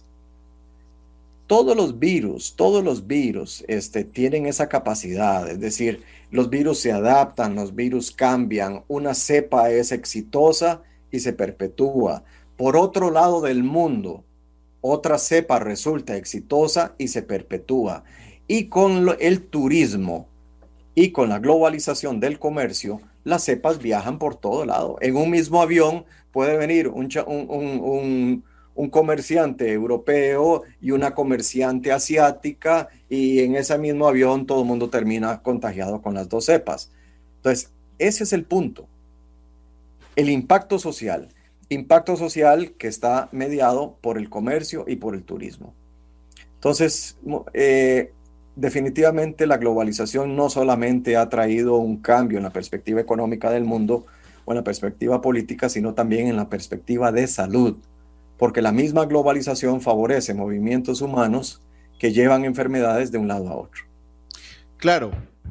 Todos los virus, todos los virus este, tienen esa capacidad, es decir, los virus se adaptan, los virus cambian, una cepa es exitosa y se perpetúa. Por otro lado del mundo, otra cepa resulta exitosa y se perpetúa. Y con lo, el turismo y con la globalización del comercio, las cepas viajan por todo lado. En un mismo avión puede venir un, un, un, un, un comerciante europeo y una comerciante asiática y en ese mismo avión todo el mundo termina contagiado con las dos cepas. Entonces, ese es el punto. El impacto social, impacto social que está mediado por el comercio y por el turismo. Entonces, eh, definitivamente la globalización no solamente ha traído un cambio en la perspectiva económica del mundo o en la perspectiva política, sino también en la perspectiva de salud, porque la misma globalización favorece movimientos humanos que llevan enfermedades de un lado a otro. Claro,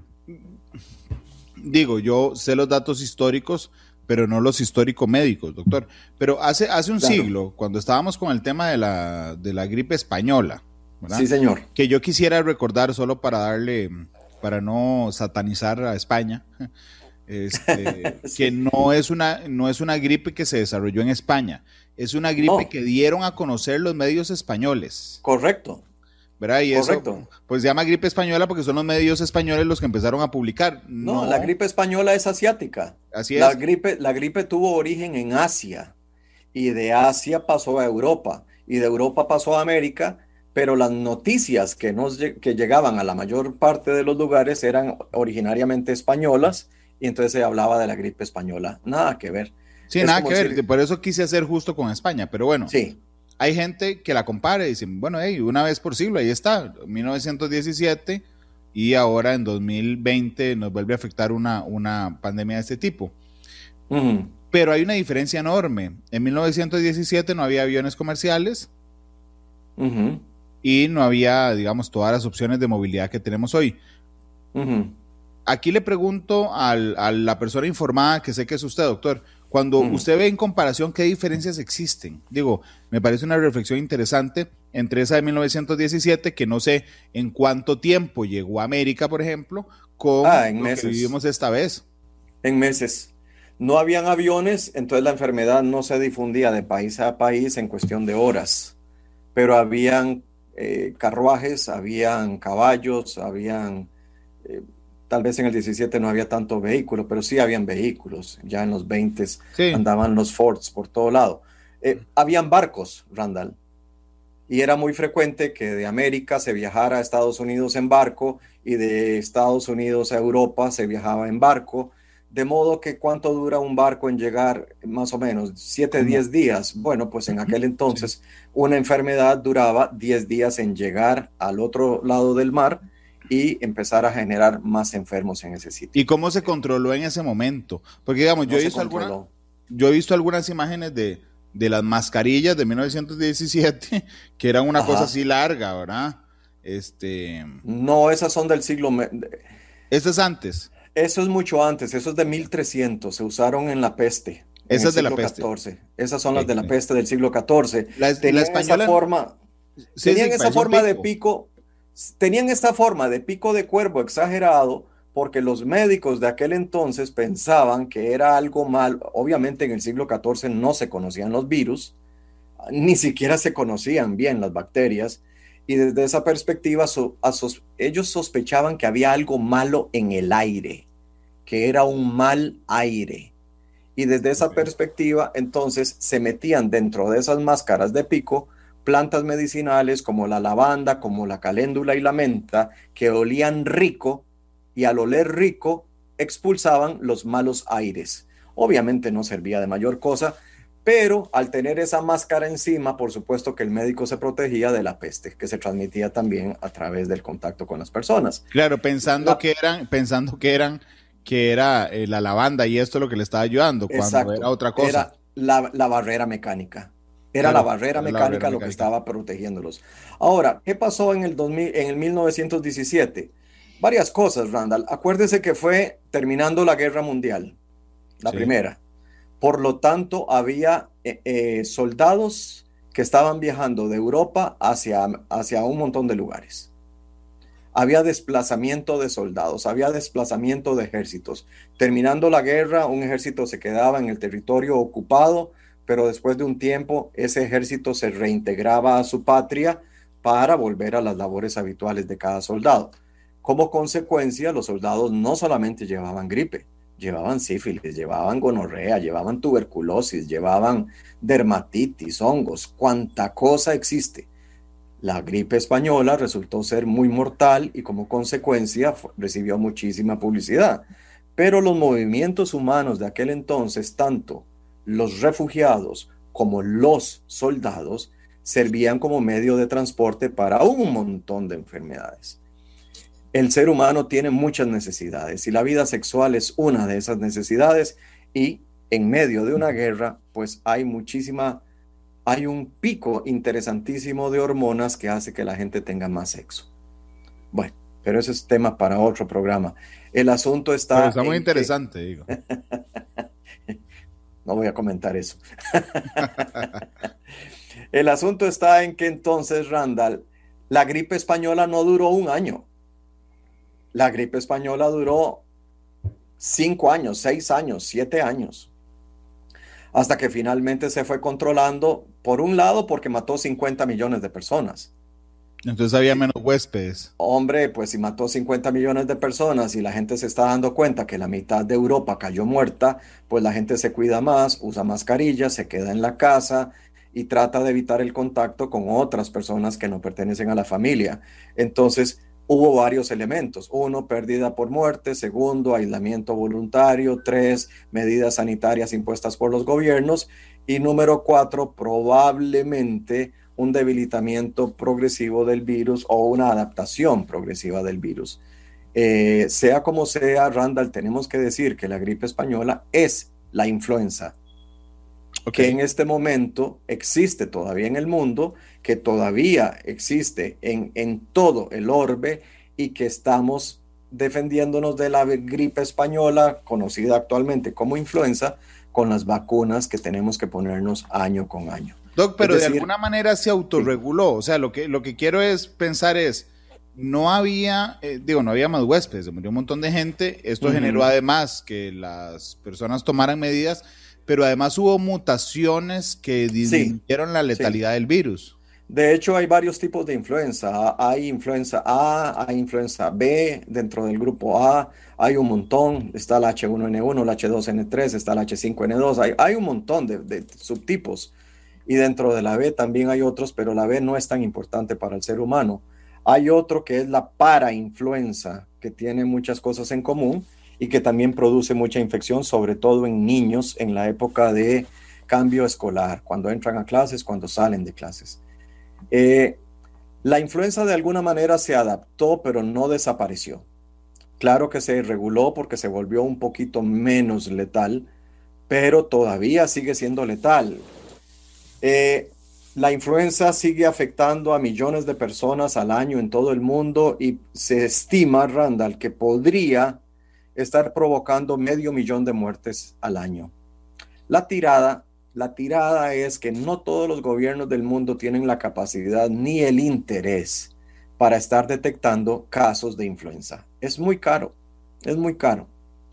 digo, yo sé los datos históricos, pero no los histórico-médicos, doctor. Pero hace, hace un claro. siglo, cuando estábamos con el tema de la, de la gripe española, ¿verdad? Sí, señor. Que yo quisiera recordar solo para darle, para no satanizar a España, este, sí. que no es, una, no es una gripe que se desarrolló en España, es una gripe no. que dieron a conocer los medios españoles. Correcto. ¿Verdad? Y Correcto. Eso, pues se llama gripe española porque son los medios españoles los que empezaron a publicar. No, no la gripe española es asiática. Así es. La gripe, la gripe tuvo origen en Asia y de Asia pasó a Europa y de Europa pasó a América, pero las noticias que, nos, que llegaban a la mayor parte de los lugares eran originariamente españolas, y entonces se hablaba de la gripe española. Nada que ver. Sí, es nada que ver, decir, por eso quise hacer justo con España, pero bueno, sí. Hay gente que la compara y dicen, bueno, hey, una vez por siglo, ahí está, mil novecientos diecisiete, y ahora en dos mil veinte nos vuelve a afectar una, una pandemia de este tipo. Uh-huh. Pero hay una diferencia enorme. En mil novecientos diecisiete no había aviones comerciales, uh-huh, y no había, digamos, todas las opciones de movilidad que tenemos hoy. Uh-huh. Aquí le pregunto al, a la persona informada, que sé que es usted, doctor, cuando Uh-huh. usted ve en comparación qué diferencias existen. Digo, me parece una reflexión interesante entre esa de mil novecientos diecisiete, que no sé en cuánto tiempo llegó a América, por ejemplo, con ah, en lo meses. que vivimos esta vez. En meses. No habían aviones, entonces la enfermedad no se difundía de país a país en cuestión de horas, pero habían eh, carruajes, habían caballos, habían... Eh, tal vez en el diecisiete no había tanto vehículo, pero sí habían vehículos. Ya en los veinte Sí. andaban los Fords por todo lado. Eh, habían barcos, Randall, y era muy frecuente que de América se viajara a Estados Unidos en barco y de Estados Unidos a Europa se viajaba en barco. De modo que ¿cuánto dura un barco en llegar? Más o menos siete, diez días. Bueno, pues en aquel entonces sí. Una enfermedad duraba diez días en llegar al otro lado del mar y empezar a generar más enfermos en ese sitio. ¿Y cómo se controló en ese momento? Porque digamos, no yo, he visto alguna, yo he visto algunas imágenes de, de las mascarillas de mil novecientos diecisiete, que eran una Ajá. cosa así larga, ¿verdad? Este... No, esas son del siglo... ¿Eso es antes? Eso es mucho antes, eso es de mil trescientos, se usaron en la peste. Esas de la peste. catorce. Esas son sí, las de la sí. peste del siglo catorce. La, tenían la española... esa forma, sí, tenían sí, esa forma pico. de pico... Tenían esta forma de pico de cuervo exagerado porque los médicos de aquel entonces pensaban que era algo mal. Obviamente en el siglo catorce no se conocían los virus, ni siquiera se conocían bien las bacterias, y desde esa perspectiva so, sos, ellos sospechaban que había algo malo en el aire, que era un mal aire. Y desde esa okay. perspectiva entonces se metían dentro de esas máscaras de pico plantas medicinales como la lavanda, como la caléndula y la menta, que olían rico, y al oler rico expulsaban los malos aires. Obviamente no servía de mayor cosa, pero al tener esa máscara encima, por supuesto que el médico se protegía de la peste, que se transmitía también a través del contacto con las personas. Claro, pensando la... que eran, pensando que eran, que era eh, la lavanda y esto lo que le estaba ayudando, cuando Exacto. era otra cosa. Era la, la barrera mecánica. Era claro, la barrera mecánica la barrera lo mecánica. que estaba protegiéndolos. Ahora, ¿qué pasó en el, dos mil, en el mil novecientos diecisiete? Varias cosas, Randall. Acuérdese que fue terminando la Guerra Mundial, la sí. primera. Por lo tanto, había eh, eh, soldados que estaban viajando de Europa hacia, hacia un montón de lugares. Había desplazamiento de soldados, había desplazamiento de ejércitos. Terminando la guerra, un ejército se quedaba en el territorio ocupado, pero después de un tiempo ese ejército se reintegraba a su patria para volver a las labores habituales de cada soldado. Como consecuencia, los soldados no solamente llevaban gripe, llevaban sífilis, llevaban gonorrea, llevaban tuberculosis, llevaban dermatitis, hongos, cuanta cosa existe. La gripe española resultó ser muy mortal y como consecuencia recibió muchísima publicidad. Pero los movimientos humanos de aquel entonces, tanto los refugiados como los soldados, servían como medio de transporte para un montón de enfermedades. El ser humano tiene muchas necesidades y la vida sexual es una de esas necesidades, y en medio de una guerra pues hay muchísima, hay un pico interesantísimo de hormonas que hace que la gente tenga más sexo. Bueno, pero ese es tema para otro programa. El asunto está... Pero está muy interesante, que... digo. No voy a comentar eso. El asunto está en que entonces, Randall, la gripe española no duró un año. La gripe española duró cinco años, seis años, siete años. Hasta que finalmente se fue controlando, por un lado, porque mató cincuenta millones de personas. Entonces había menos huéspedes. Hombre, pues si mató cincuenta millones de personas y la gente se está dando cuenta que la mitad de Europa cayó muerta, pues la gente se cuida más, usa mascarillas, se queda en la casa y trata de evitar el contacto con otras personas que no pertenecen a la familia. Entonces, hubo varios elementos. Uno, pérdida por muerte. Segundo, aislamiento voluntario. Tres, medidas sanitarias impuestas por los gobiernos. Y número cuatro, probablemente un debilitamiento progresivo del virus o una adaptación progresiva del virus. Eh, sea como sea, Randall, tenemos que decir que la gripe española es la influenza. Okay. Que en este momento existe todavía en el mundo, que todavía existe en, en todo el orbe y que estamos defendiéndonos de la gripe española, conocida actualmente como influenza, con las vacunas que tenemos que ponernos año con año. Doc, pero es decir, de alguna manera se autorreguló. Sí. O sea, lo que, lo que quiero es pensar es, no había, eh, digo, no había más huéspedes, se murió un montón de gente. Esto uh-huh. generó además que las personas tomaran medidas, pero además hubo mutaciones que disminuyeron sí. la letalidad sí. del virus. De hecho, hay varios tipos de influenza. Hay influenza A, hay influenza B dentro del grupo A, hay un montón. Está el H uno N uno, el H dos N tres, está el H cinco N dos. Hay, hay un montón de, de subtipos. Y dentro de la B también hay otros, pero la B no es tan importante para el ser humano. Hay otro que es la parainfluenza, que tiene muchas cosas en común y que también produce mucha infección, sobre todo en niños en la época de cambio escolar, cuando entran a clases, cuando salen de clases. Eh, la influenza de alguna manera se adaptó, pero no desapareció. Claro que se reguló porque se volvió un poquito menos letal, pero todavía sigue siendo letal. Eh, la influenza sigue afectando a millones de personas al año en todo el mundo y se estima, Randall, que podría estar provocando medio millón de muertes al año. La tirada La tirada es que no todos los gobiernos del mundo tienen la capacidad ni el interés para estar detectando casos de influenza. Es muy caro, es muy caro.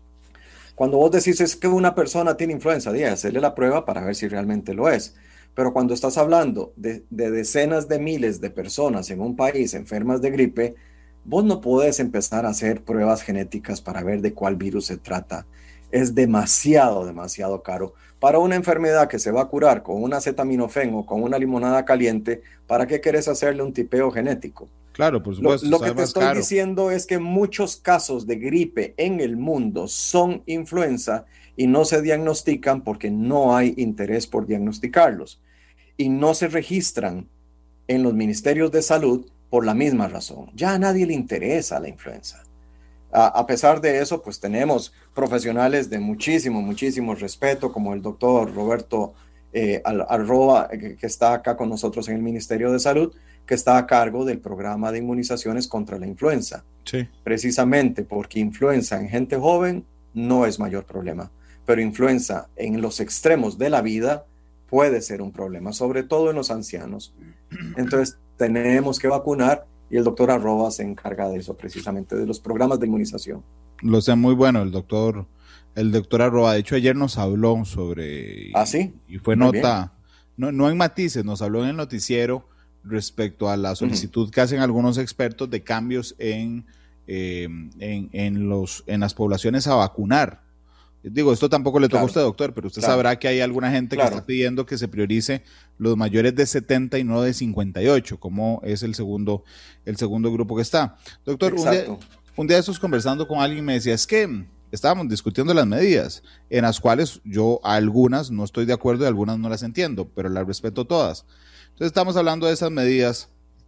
Cuando vos decís es que una persona tiene influenza, di, hacerle la prueba para ver si realmente lo es. Pero cuando estás hablando de, de decenas de miles de personas en un país enfermas de gripe, vos no podés empezar a hacer pruebas genéticas para ver de cuál virus se trata. Es demasiado, demasiado caro. Para una enfermedad que se va a curar con un acetaminofén o con una limonada caliente, ¿para qué querés hacerle un tipeo genético? Claro, por supuesto. Lo, lo que te estoy caro. diciendo es que muchos casos de gripe en el mundo son influenza y no se diagnostican porque no hay interés por diagnosticarlos. Y no se registran en los ministerios de salud por la misma razón. Ya a nadie le interesa la influenza. A, a pesar de eso, pues tenemos profesionales de muchísimo, muchísimo respeto, como el doctor Roberto eh, Arroba, que, que está acá con nosotros en el Ministerio de Salud, que está a cargo del programa de inmunizaciones contra la influenza. Sí. Precisamente porque influenza en gente joven no es mayor problema, pero influenza en los extremos de la vida puede ser un problema, sobre todo en los ancianos. Entonces tenemos que vacunar. Y el doctor Arroba se encarga de eso, precisamente, de los programas de inmunización. Lo sé muy bueno el doctor, el doctor Arroba. De hecho, ayer nos habló sobre... ¿Ah, sí? Y fue muy nota, no, no en matices, nos habló en el noticiero respecto a la solicitud uh-huh. que hacen algunos expertos de cambios en, eh, en, en, los, en las poblaciones a vacunar. Digo, esto tampoco le toca claro. a usted, doctor, pero usted claro. sabrá que hay alguna gente claro. que está pidiendo que se priorice los mayores de setenta y no de cincuenta y ocho, como es el segundo, el segundo grupo que está. Doctor, un día, un día de estos conversando con alguien me decía, es que estábamos discutiendo las medidas, en las cuales yo a algunas no estoy de acuerdo y algunas no las entiendo, pero las respeto todas. Entonces estamos hablando de esas medidas.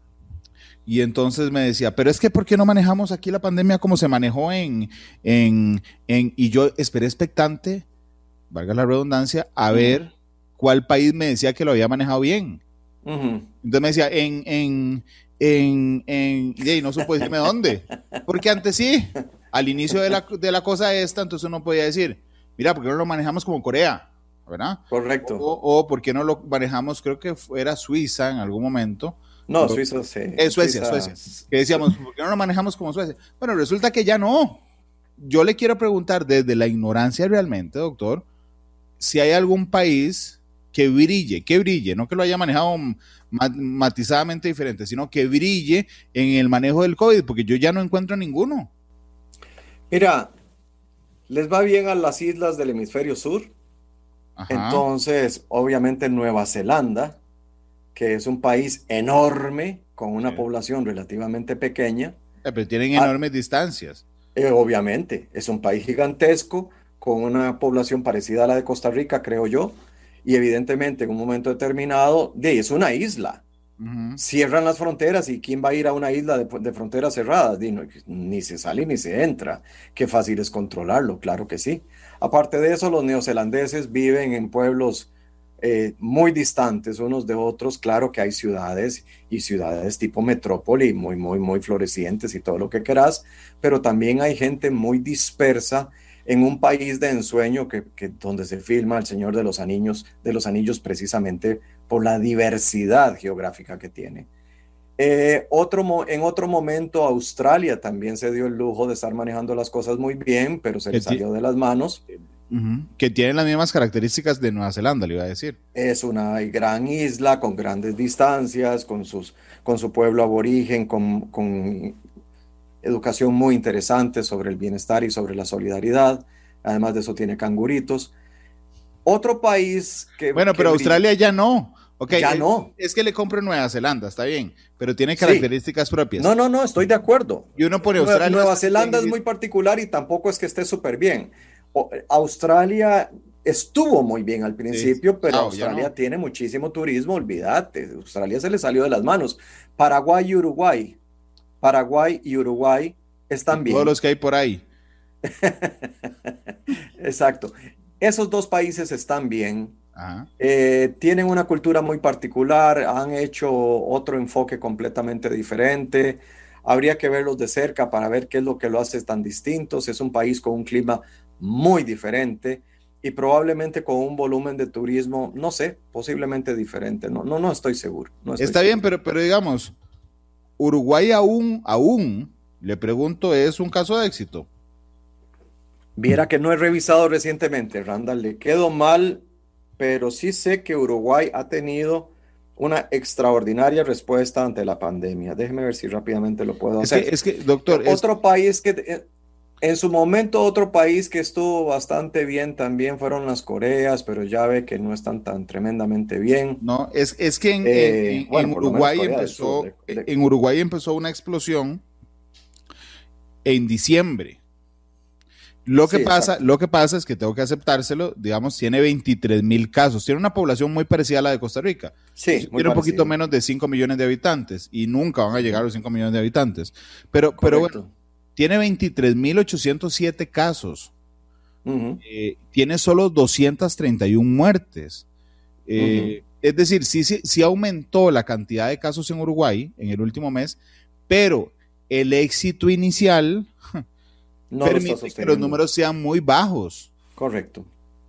Y entonces me decía, pero es que ¿por qué no manejamos aquí la pandemia como se manejó en, en, en y yo esperé expectante, valga la redundancia, a uh-huh. ver cuál país me decía que lo había manejado bien. Uh-huh. Entonces me decía, en, en, en, en, y no supo decirme dónde, porque antes sí, al inicio de la, de la cosa esta, entonces uno podía decir, mira, ¿por qué no lo manejamos como Corea? ¿Verdad? Correcto. O, o ¿por qué no lo manejamos, creo que era Suiza en algún momento? No, pero, Suiza sí. Es Suecia, Suiza. Suecia. Que decíamos, ¿por qué no lo manejamos como Suecia? Bueno, resulta que ya no. Yo le quiero preguntar desde la ignorancia realmente, doctor, si hay algún país que brille, que brille, no que lo haya manejado matizadamente diferente, sino que brille en el manejo del COVID, porque yo ya no encuentro ninguno. Mira, les va bien a las islas del hemisferio sur. Ajá. Entonces, obviamente Nueva Zelanda que es un país enorme, con una Sí. población relativamente pequeña. Eh, pero tienen Ah, enormes distancias. eh, obviamente, es un país gigantesco, con una población parecida a la de Costa Rica, creo yo, y evidentemente en un momento determinado, de, es una isla. Ujú. Cierran las fronteras y ¿quién va a ir a una isla de, de fronteras cerradas? Di, no, ni se sale ni se entra. Qué fácil es controlarlo, claro que sí. Aparte de eso, los neozelandeses viven en pueblos eh, muy distantes unos de otros. Claro que hay ciudades y ciudades tipo metrópoli, muy, muy, muy florecientes y todo lo que querás, pero también hay gente muy dispersa en un país de ensueño que, que donde se filma El Señor de los Anillos, de los Anillos precisamente por la diversidad geográfica que tiene. Eh, otro, en otro momento, Australia también se dio el lujo de estar manejando las cosas muy bien, pero se le salió de las manos. Uh-huh. Que tienen las mismas características de Nueva Zelanda, le iba a decir. Es una gran isla con grandes distancias, con, sus, con su pueblo aborigen, con, con educación muy interesante sobre el bienestar y sobre la solidaridad. Además de eso tiene canguritos. Otro país que... Bueno, que pero Australia ya no. Okay, ya es, no. Es que le compro Nueva Zelanda, está bien, pero tiene Sí. características propias. No, no, no, estoy de acuerdo. Y uno pone Australia. Nueva Zelanda es muy particular y tampoco es que esté súper bien. O, Australia estuvo muy bien al principio, sí. pero ah, Australia no. tiene muchísimo turismo, olvídate. Australia se le salió de las manos. Paraguay y Uruguay. Paraguay y Uruguay están y bien. Todos los que hay por ahí. Exacto. Esos dos países están bien. Ajá. Eh, tienen una cultura muy particular, han hecho otro enfoque completamente diferente. Habría que verlos de cerca para ver qué es lo que lo hace tan distintos. Es un país con un clima muy diferente y probablemente con un volumen de turismo, no sé, posiblemente diferente. No, no, no estoy seguro. No estoy Está seguro. bien, pero, pero digamos, Uruguay aún, aún, le pregunto, ¿es un caso de éxito? Viera que no he revisado recientemente, Randall, le quedo mal, pero sí sé que Uruguay ha tenido una extraordinaria respuesta ante la pandemia. Déjeme ver si rápidamente lo puedo es hacer. Que, es que, doctor... Otro es... país que, en su momento, otro país que estuvo bastante bien también fueron las Coreas, pero ya ve que no están tan tremendamente bien. No, es, es que en, eh, en, bueno, en Uruguay empezó, Sur, de, de... en Uruguay empezó una explosión en diciembre. Lo que, sí, pasa, lo que pasa es que tengo que aceptárselo, digamos, tiene veintitrés mil casos, tiene una población muy parecida a la de Costa Rica, sí, muy tiene parecido. un poquito menos de cinco millones de habitantes y nunca van a llegar a los cinco millones de habitantes, pero, pero bueno, tiene veintitrés mil ochocientos siete casos, uh-huh. eh, tiene solo doscientas treinta y una muertes, eh, uh-huh. es decir, sí, sí, sí aumentó la cantidad de casos en Uruguay en el último mes, pero el éxito inicial... No permite que los números sean muy bajos. Correcto.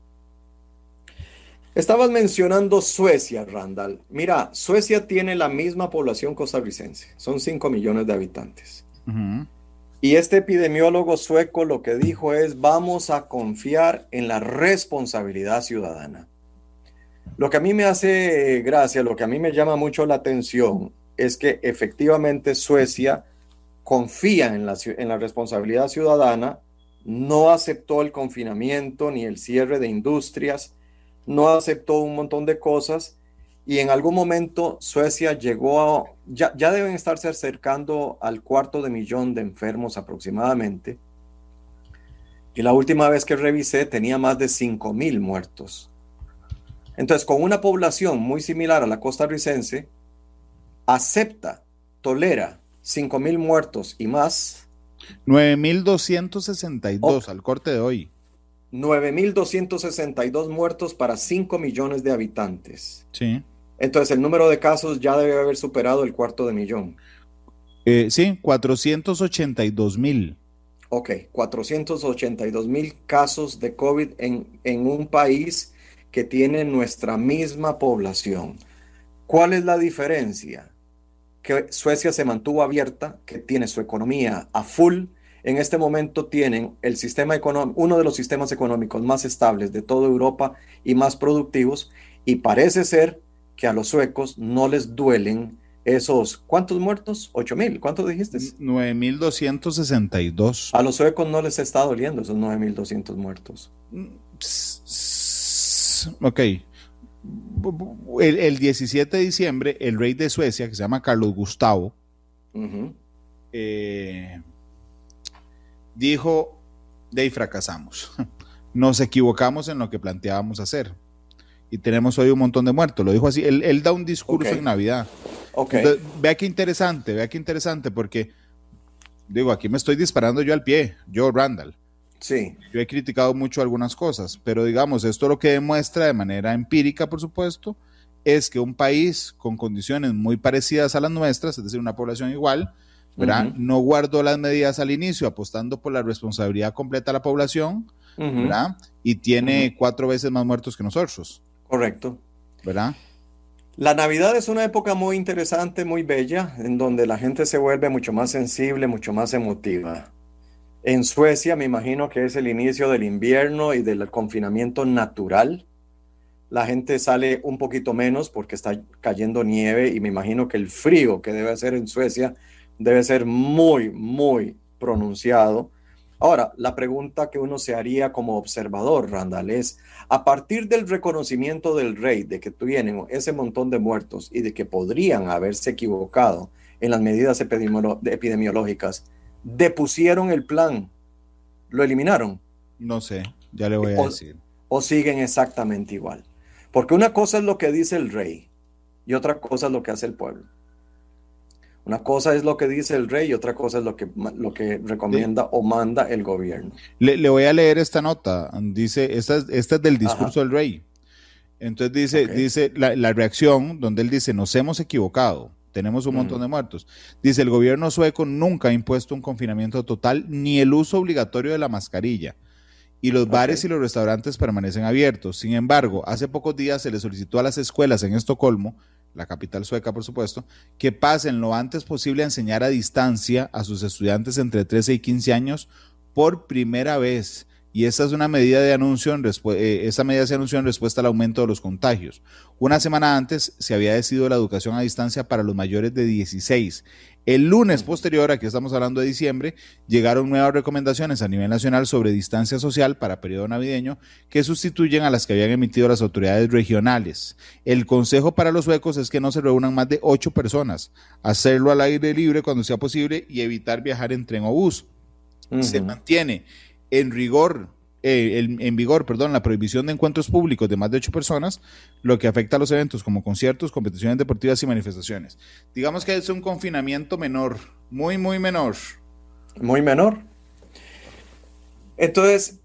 Estabas mencionando Suecia, Randall. Mira, Suecia tiene la misma población costarricense. Son cinco millones de habitantes. Uh-huh. Y este epidemiólogo sueco lo que dijo es, vamos a confiar en la responsabilidad ciudadana. Lo que a mí me hace gracia, lo que a mí me llama mucho la atención, es que efectivamente Suecia confía en la, en la responsabilidad ciudadana, no aceptó el confinamiento ni el cierre de industrias, no aceptó un montón de cosas y en algún momento Suecia llegó a, ya, ya deben estarse acercando al cuarto de millón de enfermos aproximadamente y la última vez que revisé tenía más de cinco mil muertos. Entonces, con una población muy similar a la costarricense, acepta, tolera cinco mil muertos y más. nueve mil doscientos sesenta y dos oh, al corte de hoy. nueve mil doscientos sesenta y dos muertos para cinco millones de habitantes. Sí. Entonces el número de casos ya debe haber superado el cuarto de millón. Eh, sí, cuatrocientos ochenta y dos mil. Ok, cuatrocientos ochenta y dos mil casos de COVID en, en un país que tiene nuestra misma población. ¿Cuál es la diferencia? Que Suecia se mantuvo abierta, que tiene su economía a full. En este momento tienen el sistema económico, uno de los sistemas económicos más estables de toda Europa y más productivos. Y parece ser que a los suecos no les duelen esos, ¿cuántos muertos? ¿Ocho mil? ¿Cuántos dijiste? nueve mil doscientos sesenta y dos. A los suecos no les está doliendo esos nueve mil doscientos muertos. Ok. el, el diecisiete de diciembre, el rey de Suecia, que se llama Carlos Gustavo, uh-huh. eh, dijo, de ahí fracasamos, nos equivocamos en lo que planteábamos hacer y tenemos hoy un montón de muertos. Lo dijo así, él, él da un discurso okay. en Navidad. Okay. Entonces, vea qué interesante, vea qué interesante, porque digo, aquí me estoy disparando yo al pie, yo, Randall. Sí. Yo he criticado mucho algunas cosas, pero digamos, esto lo que demuestra de manera empírica, por supuesto, es que un país con condiciones muy parecidas a las nuestras, es decir, una población igual, ¿verdad? Uh-huh. No guardó las medidas al inicio, apostando por la responsabilidad completa de la población, uh-huh. ¿verdad? Y tiene uh-huh. cuatro veces más muertos que nosotros. Correcto. ¿Verdad? La Navidad es una época muy interesante, muy bella, en donde la gente se vuelve mucho más sensible, mucho más emotiva. En Suecia me imagino que es el inicio del invierno y del confinamiento natural. La gente sale un poquito menos porque está cayendo nieve y me imagino que el frío que debe hacer en Suecia debe ser muy, muy pronunciado. Ahora, la pregunta que uno se haría como observador, Randall, es a partir del reconocimiento del rey de que tienen ese montón de muertos y de que podrían haberse equivocado en las medidas epidemiolo- epidemiológicas, ¿depusieron el plan? ¿Lo eliminaron? No sé, ya le voy a o, decir. ¿O siguen exactamente igual? Porque una cosa es lo que dice el rey y otra cosa es lo que hace el pueblo. Una cosa es lo que dice el rey y otra cosa es lo que, lo que recomienda sí. o manda el gobierno. Le, le voy a leer esta nota. Dice, esta es, esta es del discurso Ajá. del rey. Entonces dice, okay. dice la, la reacción donde él dice, nos hemos equivocado, tenemos un mm. montón de muertos. Dice, el gobierno sueco nunca ha impuesto un confinamiento total ni el uso obligatorio de la mascarilla. Y los bares okay. y los restaurantes permanecen abiertos. Sin embargo, hace pocos días se le solicitó a las escuelas en Estocolmo, la capital sueca, por supuesto, que pasen lo antes posible a enseñar a distancia a sus estudiantes entre trece y quince años por primera vez. Y esta es una medida de anuncio en respu- eh, esta medida se anunció en respuesta al aumento de los contagios. Una semana antes se había decidido la educación a distancia para los mayores de dieciséis. El lunes posterior, aquí estamos hablando de diciembre, llegaron nuevas recomendaciones a nivel nacional sobre distancia social para periodo navideño que sustituyen a las que habían emitido las autoridades regionales. El consejo para los suecos es que no se reúnan más de ocho personas, hacerlo al aire libre cuando sea posible y evitar viajar en tren o bus. Uh-huh. Se mantiene en rigor, eh, en, en vigor, perdón, la prohibición de encuentros públicos de más de ocho personas, lo que afecta a los eventos como conciertos, competiciones deportivas y manifestaciones. Digamos que es un confinamiento menor, muy, muy menor. Muy menor. Entonces,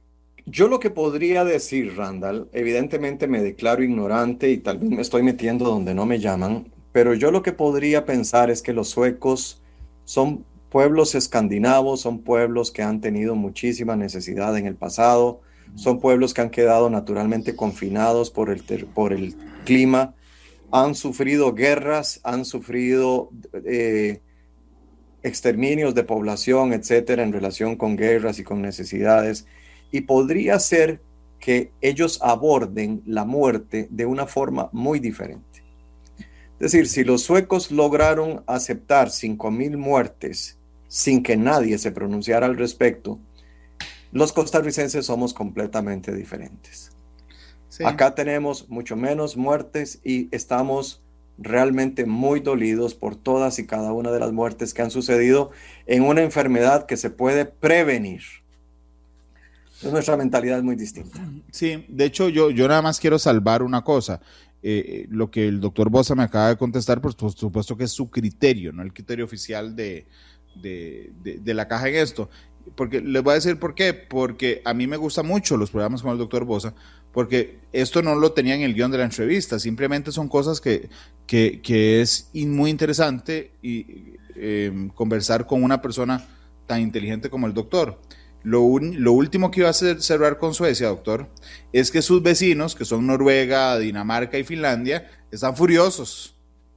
yo lo que podría decir, Randall, evidentemente me declaro ignorante y tal vez me estoy metiendo donde no me llaman, pero yo lo que podría pensar es que los suecos son pueblos escandinavos, son pueblos que han tenido muchísima necesidad en el pasado, son pueblos que han quedado naturalmente confinados por el, ter- por el clima, han sufrido guerras, han sufrido eh, exterminios de población, etcétera, en relación con guerras y con necesidades, y podría ser que ellos aborden la muerte de una forma muy diferente. Es decir, si los suecos lograron aceptar cinco mil muertes sin que nadie se pronunciara al respecto, los costarricenses somos completamente diferentes. Sí. Acá tenemos mucho menos muertes y estamos realmente muy dolidos por todas y cada una de las muertes que han sucedido en una enfermedad que se puede prevenir. Entonces, nuestra mentalidad es muy distinta. Sí, de hecho yo, yo nada más quiero salvar una cosa. Eh, lo que el doctor Bosa me acaba de contestar, pues, por supuesto que es su criterio, no el criterio oficial de, de, de, de la caja en esto. Porque les voy a decir por qué, porque a mí me gustan mucho los programas con el doctor Bosa, porque esto no lo tenía en el guión de la entrevista, simplemente son cosas que, que, que es muy interesante y, eh, conversar con una persona tan inteligente como el doctor. Lo, un, lo último que iba a hacer, cerrar con Suecia, doctor, es que sus vecinos, que son Noruega, Dinamarca y Finlandia, están furiosos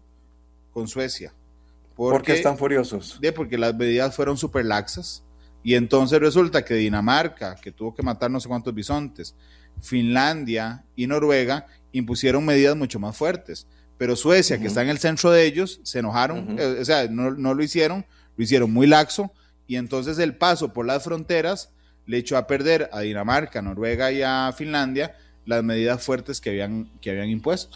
con Suecia. Porque, ¿Por qué están furiosos? De, porque las medidas fueron súper laxas. Y entonces resulta que Dinamarca, que tuvo que matar no sé cuántos bisontes, Finlandia y Noruega impusieron medidas mucho más fuertes. Pero Suecia, uh-huh. que está en el centro de ellos, se enojaron, uh-huh. eh, o sea, no, no lo hicieron, lo hicieron muy laxo. Y entonces el paso por las fronteras le echó a perder a Dinamarca, Noruega y a Finlandia las medidas fuertes que habían, que habían impuesto.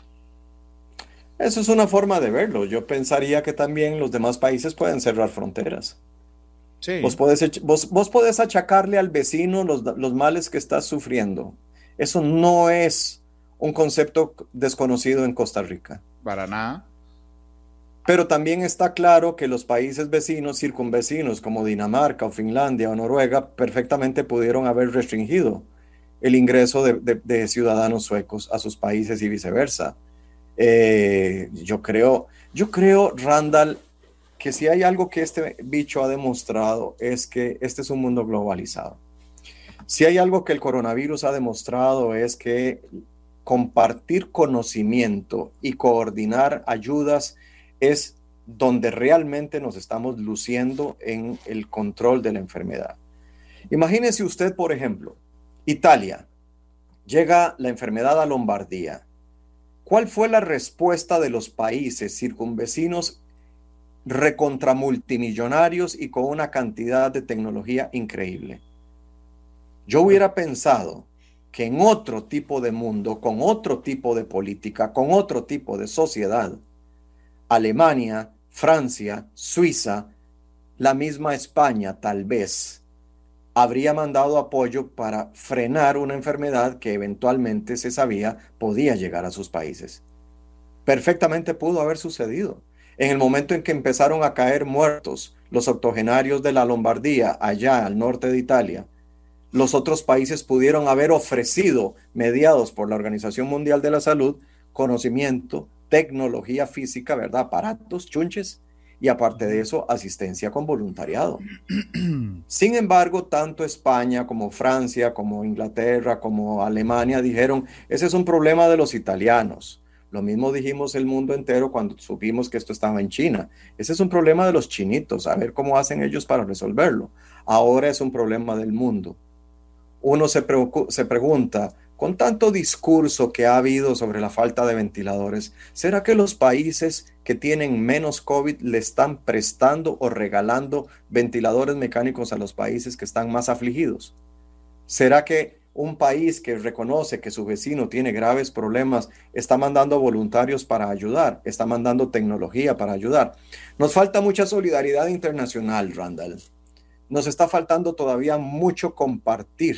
Eso es una forma de verlo. Yo pensaría que también los demás países pueden cerrar fronteras. Sí. Vos podés, vos, vos podés achacarle al vecino los, los males que estás sufriendo. Eso no es un concepto desconocido en Costa Rica. Para nada. Pero también está claro que los países vecinos, circunvecinos, como Dinamarca o Finlandia o Noruega, perfectamente pudieron haber restringido el ingreso de, de, de ciudadanos suecos a sus países y viceversa. Eh, yo creo, yo creo, Randall, que si hay algo que este bicho ha demostrado es que este es un mundo globalizado. Si hay algo que el coronavirus ha demostrado es que compartir conocimiento y coordinar ayudas es donde realmente nos estamos luciendo en el control de la enfermedad. Imagínese usted, por ejemplo, Italia, llega la enfermedad a Lombardía. ¿Cuál fue la respuesta de los países circunvecinos recontramultimillonarios y con una cantidad de tecnología increíble? Yo hubiera pensado que en otro tipo de mundo, con otro tipo de política, con otro tipo de sociedad, Alemania, Francia, Suiza, la misma España tal vez, habría mandado apoyo para frenar una enfermedad que eventualmente se sabía podía llegar a sus países. Perfectamente pudo haber sucedido. En el momento en que empezaron a caer muertos los octogenarios de la Lombardía, allá al norte de Italia, los otros países pudieron haber ofrecido, mediados por la Organización Mundial de la Salud, conocimiento, tecnología física, ¿verdad? Aparatos, chunches, y aparte de eso, asistencia con voluntariado. Sin embargo, tanto España como Francia, como Inglaterra, como Alemania dijeron, ese es un problema de los italianos. Lo mismo dijimos el mundo entero cuando supimos que esto estaba en China. Ese es un problema de los chinitos, a ver cómo hacen ellos para resolverlo. Ahora es un problema del mundo. Uno se, se pregunta, con tanto discurso que ha habido sobre la falta de ventiladores, ¿será que los países que tienen menos COVID le están prestando o regalando ventiladores mecánicos a los países que están más afligidos? ¿Será que un país que reconoce que su vecino tiene graves problemas está mandando voluntarios para ayudar, está mandando tecnología para ayudar? Nos falta mucha solidaridad internacional, Randall. Nos está faltando todavía mucho compartir.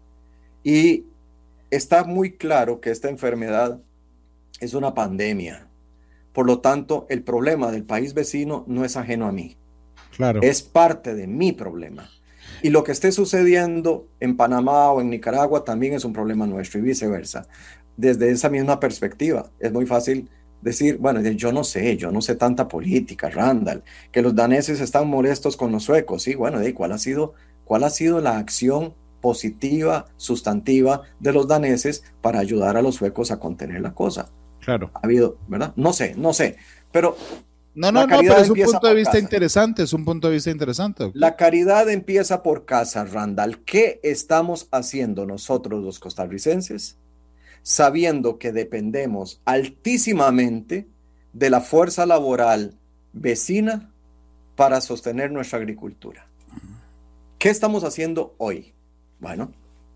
Y está muy claro que esta enfermedad es una pandemia. Por lo tanto, el problema del país vecino no es ajeno a mí. Claro. Es parte de mi problema. Y lo que esté sucediendo en Panamá o en Nicaragua también es un problema nuestro y viceversa. Desde esa misma perspectiva, es muy fácil decir, bueno, yo no sé, yo no sé tanta política, Randall, que los daneses están molestos con los suecos. Sí, bueno, ¿cuál ha sido, cuál ha sido la acción positiva, sustantiva de los daneses para ayudar a los suecos a contener la cosa? Claro. Ha habido, ¿verdad? No sé, no sé, pero... No, no, no, pero es un punto de vista interesante, es un punto de vista interesante. Doctor. La caridad empieza por casa, Randall. ¿Qué estamos haciendo nosotros los costarricenses? Sabiendo que dependemos altísimamente de la fuerza laboral vecina para sostener nuestra agricultura. ¿Qué estamos haciendo hoy? Bueno,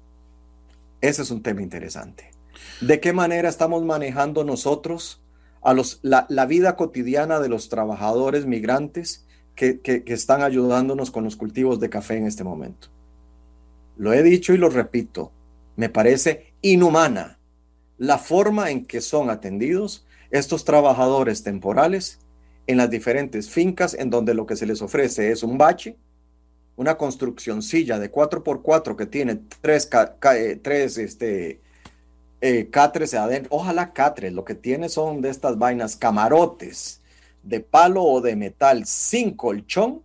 ese es un tema interesante. ¿De qué manera estamos manejando nosotros a los, la, la vida cotidiana de los trabajadores migrantes que, que, que están ayudándonos con los cultivos de café en este momento? Lo he dicho y lo repito, me parece inhumana la forma en que son atendidos estos trabajadores temporales en las diferentes fincas en donde lo que se les ofrece es un bache, una construccioncilla de cuatro por cuatro que tiene tres, ca, ca, tres este, eh, catres adentro. Ojalá catres, lo que tiene son de estas vainas camarotes de palo o de metal sin colchón.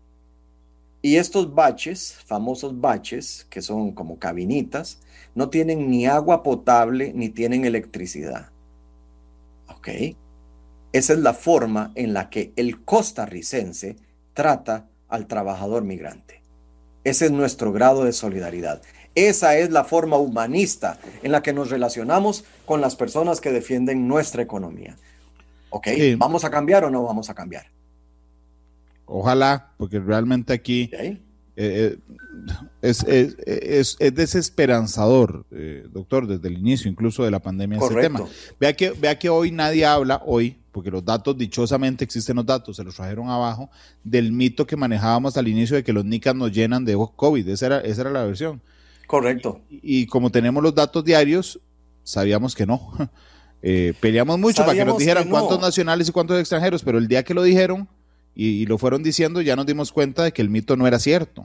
Y estos baches, famosos baches, que son como cabinitas, no tienen ni agua potable ni tienen electricidad. ¿Ok? Esa es la forma en la que el costarricense trata al trabajador migrante. Ese es nuestro grado de solidaridad. Esa es la forma humanista en la que nos relacionamos con las personas que defienden nuestra economía. ¿Ok? Sí. ¿Vamos a cambiar o no vamos a cambiar? Ojalá, porque realmente aquí ¿Okay? Eh, es, es, es, es desesperanzador, eh, doctor, desde el inicio incluso de la pandemia. Correcto. Este tema. Vea que, vea que hoy nadie habla, hoy, porque los datos, dichosamente existen los datos, se los trajeron abajo, del mito que manejábamos al inicio de que los nicas nos llenan de COVID. Esa era, esa era la versión. Correcto. Y, y como tenemos los datos diarios, sabíamos que no. Eh, peleamos mucho sabíamos para que nos dijeran que no. cuántos nacionales y cuántos extranjeros, pero el día que lo dijeron y, y lo fueron diciendo, ya nos dimos cuenta de que el mito no era cierto.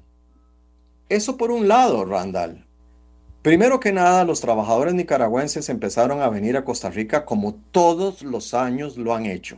Eso por un lado, Randall. Primero que nada, los trabajadores nicaragüenses empezaron a venir a Costa Rica como todos los años lo han hecho.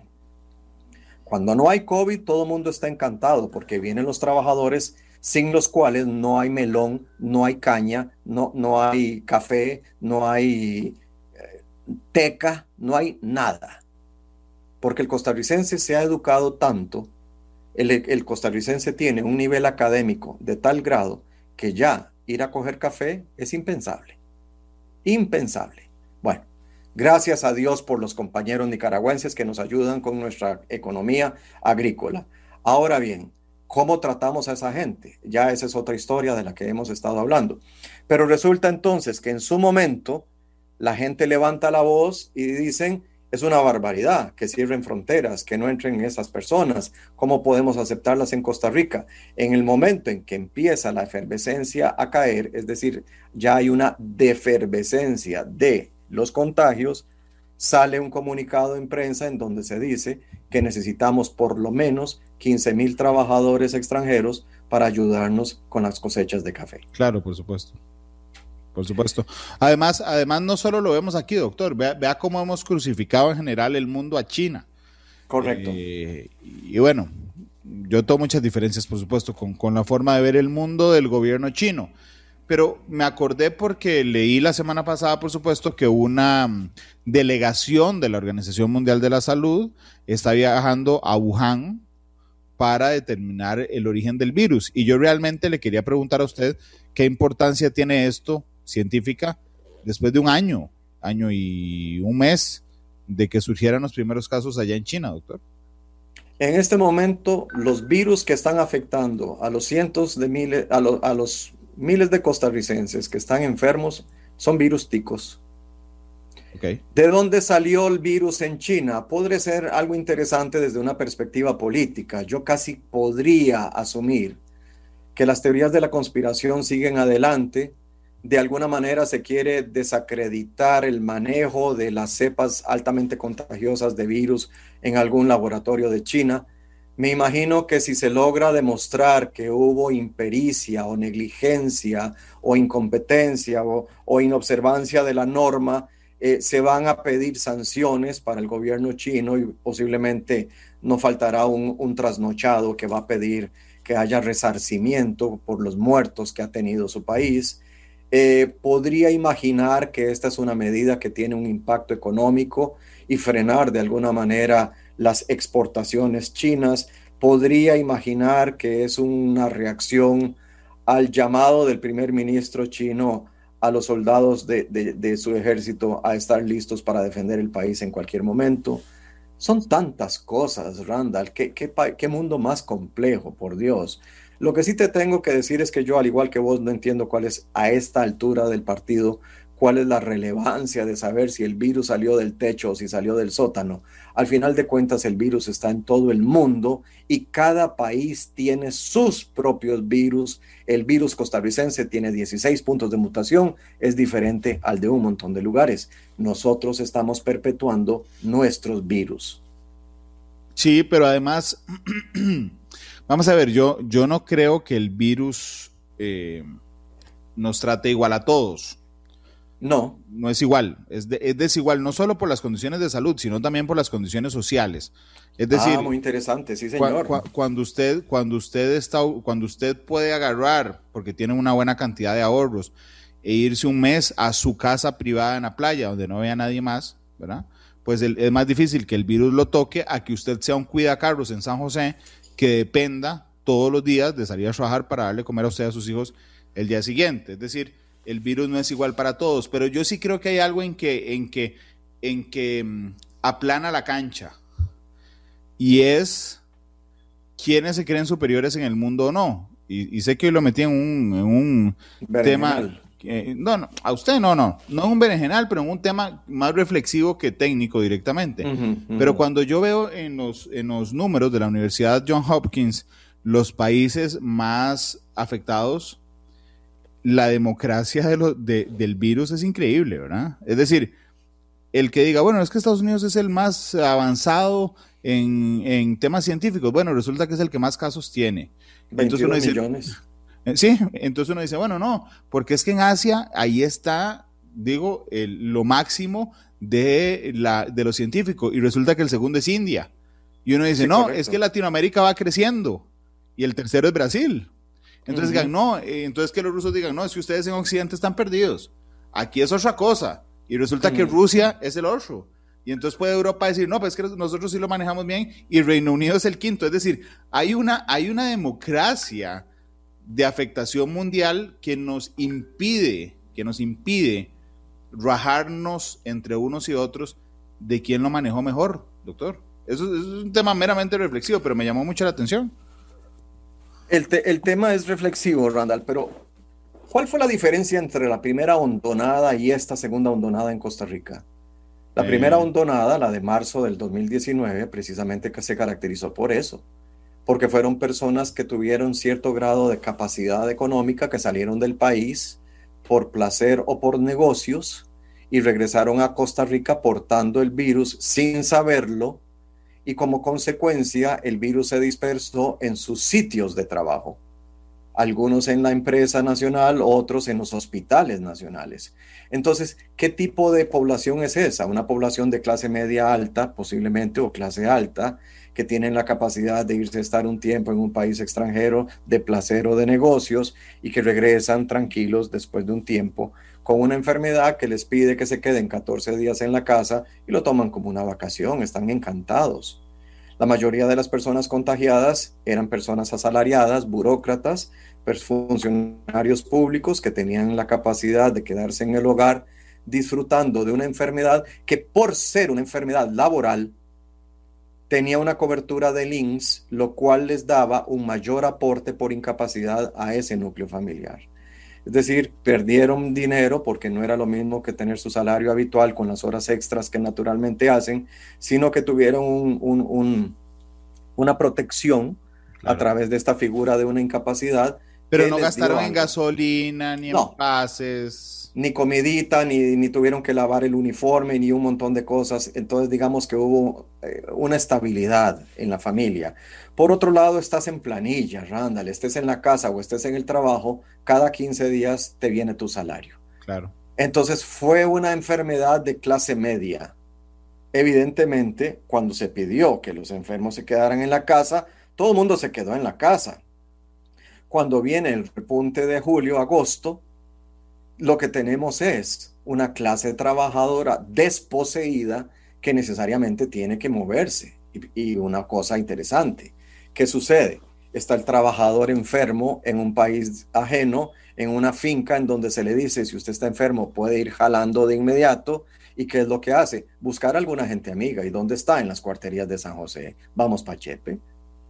Cuando no hay COVID, todo el mundo está encantado porque vienen los trabajadores sin los cuales no hay melón, no hay caña, no, no hay café, no hay eh, teca, no hay nada. Porque el costarricense se ha educado tanto, el, el costarricense tiene un nivel académico de tal grado que ya ir a coger café es impensable. Impensable. Bueno, gracias a Dios por los compañeros nicaragüenses que nos ayudan con nuestra economía agrícola. Ahora bien, ¿cómo tratamos a esa gente? Ya esa es otra historia de la que hemos estado hablando. Pero resulta entonces que en su momento la gente levanta la voz y dicen, es una barbaridad que cierren fronteras, que no entren esas personas. ¿Cómo podemos aceptarlas en Costa Rica? En el momento en que empieza la efervescencia a caer, es decir, ya hay una defervescencia de los contagios, sale un comunicado en prensa en donde se dice que necesitamos por lo menos quince mil trabajadores extranjeros para ayudarnos con las cosechas de café. Claro, por supuesto. Por supuesto. Además, además no solo lo vemos aquí, doctor, vea, vea cómo hemos crucificado en general el mundo a China. Correcto. Eh, y bueno, yo tengo muchas diferencias, por supuesto, con, con la forma de ver el mundo del gobierno chino. Pero me acordé porque leí la semana pasada, por supuesto, que una delegación de la Organización Mundial de la Salud está viajando a Wuhan para determinar el origen del virus. Y yo realmente le quería preguntar a usted qué importancia tiene esto científica después de un año, año y un mes de que surgieran los primeros casos allá en China, doctor. En este momento, los virus que están afectando a los cientos de miles, a, lo, a los miles de costarricenses que están enfermos son virus ticos. Okay. ¿De dónde salió el virus en China? Podría ser algo interesante desde una perspectiva política. Yo casi podría asumir que las teorías de la conspiración siguen adelante. De alguna manera se quiere desacreditar el manejo de las cepas altamente contagiosas de virus en algún laboratorio de China. Me imagino que si se logra demostrar que hubo impericia o negligencia o incompetencia o, o inobservancia de la norma, eh, se van a pedir sanciones para el gobierno chino y posiblemente no faltará un, un trasnochado que va a pedir que haya resarcimiento por los muertos que ha tenido su país. Eh, podría imaginar que esta es una medida que tiene un impacto económico y frenar de alguna manera las exportaciones chinas. Podría imaginar que es una reacción al llamado del primer ministro chino a los soldados de, de, de su ejército a estar listos para defender el país en cualquier momento. Son tantas cosas, Randall, qué, qué, qué mundo más complejo, por Dios. Lo que sí te tengo que decir es que yo, al igual que vos, no entiendo cuál es a esta altura del partido, cuál es la relevancia de saber si el virus salió del techo o si salió del sótano. Al final de cuentas, el virus está en todo el mundo y cada país tiene sus propios virus. El virus costarricense tiene dieciséis puntos de mutación, es diferente al de un montón de lugares. Nosotros estamos perpetuando nuestros virus. Sí, pero además, vamos a ver, yo, yo no creo que el virus eh, nos trate igual a todos. No. No es igual, es, de, es desigual no solo por las condiciones de salud, sino también por las condiciones sociales. Es decir, ah, muy interesante, sí, señor. Cu cu cuando usted, cuando usted está, cuando usted puede agarrar, porque tiene una buena cantidad de ahorros, e irse un mes a su casa privada en la playa, donde no vea a nadie más, ¿verdad? Pues el, es más difícil que el virus lo toque a que usted sea un cuidacarros en San José, que dependa todos los días de salir a trabajar para darle comer a usted y a sus hijos el día siguiente. Es decir, el virus no es igual para todos, pero yo sí creo que hay algo en que, en que, en que um, aplana la cancha, y es quiénes se creen superiores en el mundo o no. y, y sé que hoy lo metí en un, en un tema, eh, no, no, a usted no, no, no es un berenjenal, pero en un tema más reflexivo que técnico directamente. Uh-huh, uh-huh. Pero cuando yo veo en los, en los números de la Universidad Johns Hopkins los países más afectados, la democracia de lo, de, del virus es increíble, ¿verdad? Es decir, el que diga, bueno, es que Estados Unidos es el más avanzado en, en temas científicos, bueno, resulta que es el que más casos tiene. veintiún millones. Sí, entonces uno dice, bueno, no, porque es que en Asia, ahí está, digo, el, lo máximo de, la, de lo científico, y resulta que el segundo es India. Y uno dice, sí, no, correcto. Es que Latinoamérica va creciendo, y el tercero es Brasil. Entonces uh-huh. digan, no, eh, entonces que los rusos digan, no, es que ustedes en Occidente están perdidos. Aquí es otra cosa. Y resulta uh-huh. que Rusia es el otro. Y entonces puede Europa decir, no, pues es que nosotros sí lo manejamos bien, y Reino Unido es el quinto. Es decir, hay una, hay una democracia de afectación mundial que nos impide, que nos impide rajarnos entre unos y otros de quién lo manejó mejor, doctor. Eso, eso es un tema meramente reflexivo, pero me llamó mucho la atención. El, te, el tema es reflexivo, Randall, pero ¿cuál fue la diferencia entre la primera hondonada y esta segunda hondonada en Costa Rica? La eh. primera hondonada, la de marzo del dos mil diecinueve, precisamente que se caracterizó por eso, porque fueron personas que tuvieron cierto grado de capacidad económica, que salieron del país por placer o por negocios y regresaron a Costa Rica portando el virus sin saberlo, y como consecuencia el virus se dispersó en sus sitios de trabajo. Algunos en la empresa nacional, otros en los hospitales nacionales. Entonces, ¿qué tipo de población es esa? Una población de clase media alta, posiblemente, o clase alta, que tienen la capacidad de irse a estar un tiempo en un país extranjero de placer o de negocios y que regresan tranquilos después de un tiempo con una enfermedad que les pide que se queden catorce días en la casa y lo toman como una vacación, están encantados. La mayoría de las personas contagiadas eran personas asalariadas, burócratas, funcionarios públicos que tenían la capacidad de quedarse en el hogar disfrutando de una enfermedad que, por ser una enfermedad laboral, tenía una cobertura del I M S S, lo cual les daba un mayor aporte por incapacidad a ese núcleo familiar. Es decir, perdieron dinero porque no era lo mismo que tener su salario habitual con las horas extras que naturalmente hacen, sino que tuvieron un, un, un, una protección claro. a través de esta figura de una incapacidad. Pero no gastaron en gasolina, ni no, en pases. Ni comidita, ni, ni tuvieron que lavar el uniforme, ni un montón de cosas. Entonces, digamos que hubo eh, una estabilidad en la familia. Por otro lado, estás en planilla, Randall, estés en la casa o estés en el trabajo, cada quince días te viene tu salario. Claro. Entonces, fue una enfermedad de clase media. Evidentemente, cuando se pidió que los enfermos se quedaran en la casa, todo el mundo se quedó en la casa. Cuando viene el repunte de julio, agosto, lo que tenemos es una clase trabajadora desposeída que necesariamente tiene que moverse. Y, y una cosa interesante, ¿qué sucede? Está el trabajador enfermo en un país ajeno, en una finca en donde se le dice, si usted está enfermo puede ir jalando de inmediato. ¿Y qué es lo que hace? Buscar a alguna gente amiga. ¿Y dónde está? En las cuarterías de San José. Vamos pa' Chepe.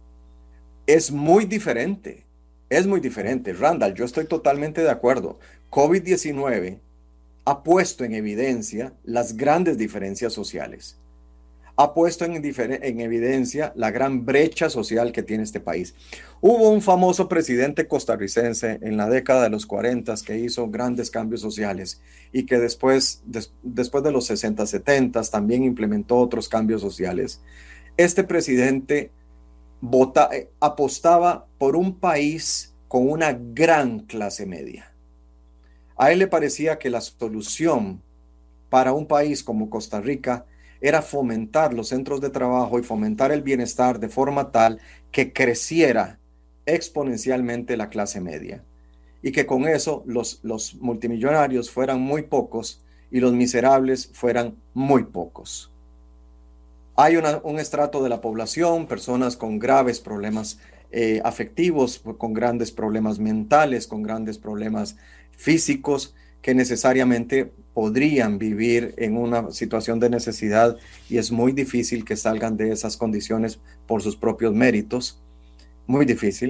Es muy diferente. Es muy diferente. Randall, yo estoy totalmente de acuerdo. COVID diecinueve ha puesto en evidencia las grandes diferencias sociales. Ha puesto en, en evidencia la gran brecha social que tiene este país. Hubo un famoso presidente costarricense en la década de los cuarenta que hizo grandes cambios sociales y que después, des, después de los sesenta, setenta también implementó otros cambios sociales. Este presidente vota, eh, apostaba por un país con una gran clase media. A él le parecía que la solución para un país como Costa Rica era fomentar los centros de trabajo y fomentar el bienestar de forma tal que creciera exponencialmente la clase media y que con eso los, los multimillonarios fueran muy pocos y los miserables fueran muy pocos. Hay una, un estrato de la población, personas con graves problemas eh, afectivos, con grandes problemas mentales, con grandes problemas físicos, que necesariamente podrían vivir en una situación de necesidad y es muy difícil que salgan de esas condiciones por sus propios méritos, muy difícil.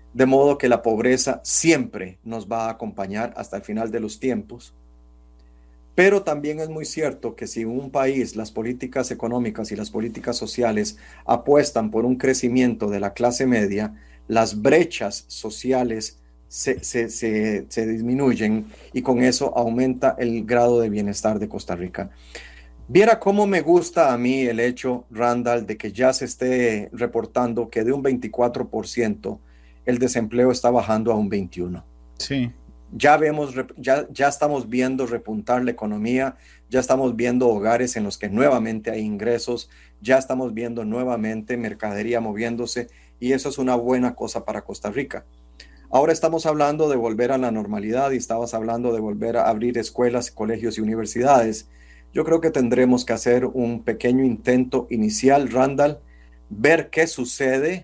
de modo que la pobreza siempre nos va a acompañar hasta el final de los tiempos. Pero también es muy cierto que si un país, las políticas económicas y las políticas sociales apuestan por un crecimiento de la clase media, las brechas sociales se, se, se, se disminuyen y con eso aumenta el grado de bienestar de Costa Rica. Viera cómo me gusta a mí el hecho, Randall, de que ya se esté reportando que de un veinticuatro por ciento el desempleo está bajando a un veintiuno por ciento. Sí. Ya vemos, ya, ya estamos viendo repuntar la economía, ya estamos viendo hogares en los que nuevamente hay ingresos, ya estamos viendo nuevamente mercadería moviéndose y eso es una buena cosa para Costa Rica. Ahora estamos hablando de volver a la normalidad y estabas hablando de volver a abrir escuelas, colegios y universidades. Yo creo que tendremos que hacer un pequeño intento inicial, Randall, ver qué sucede,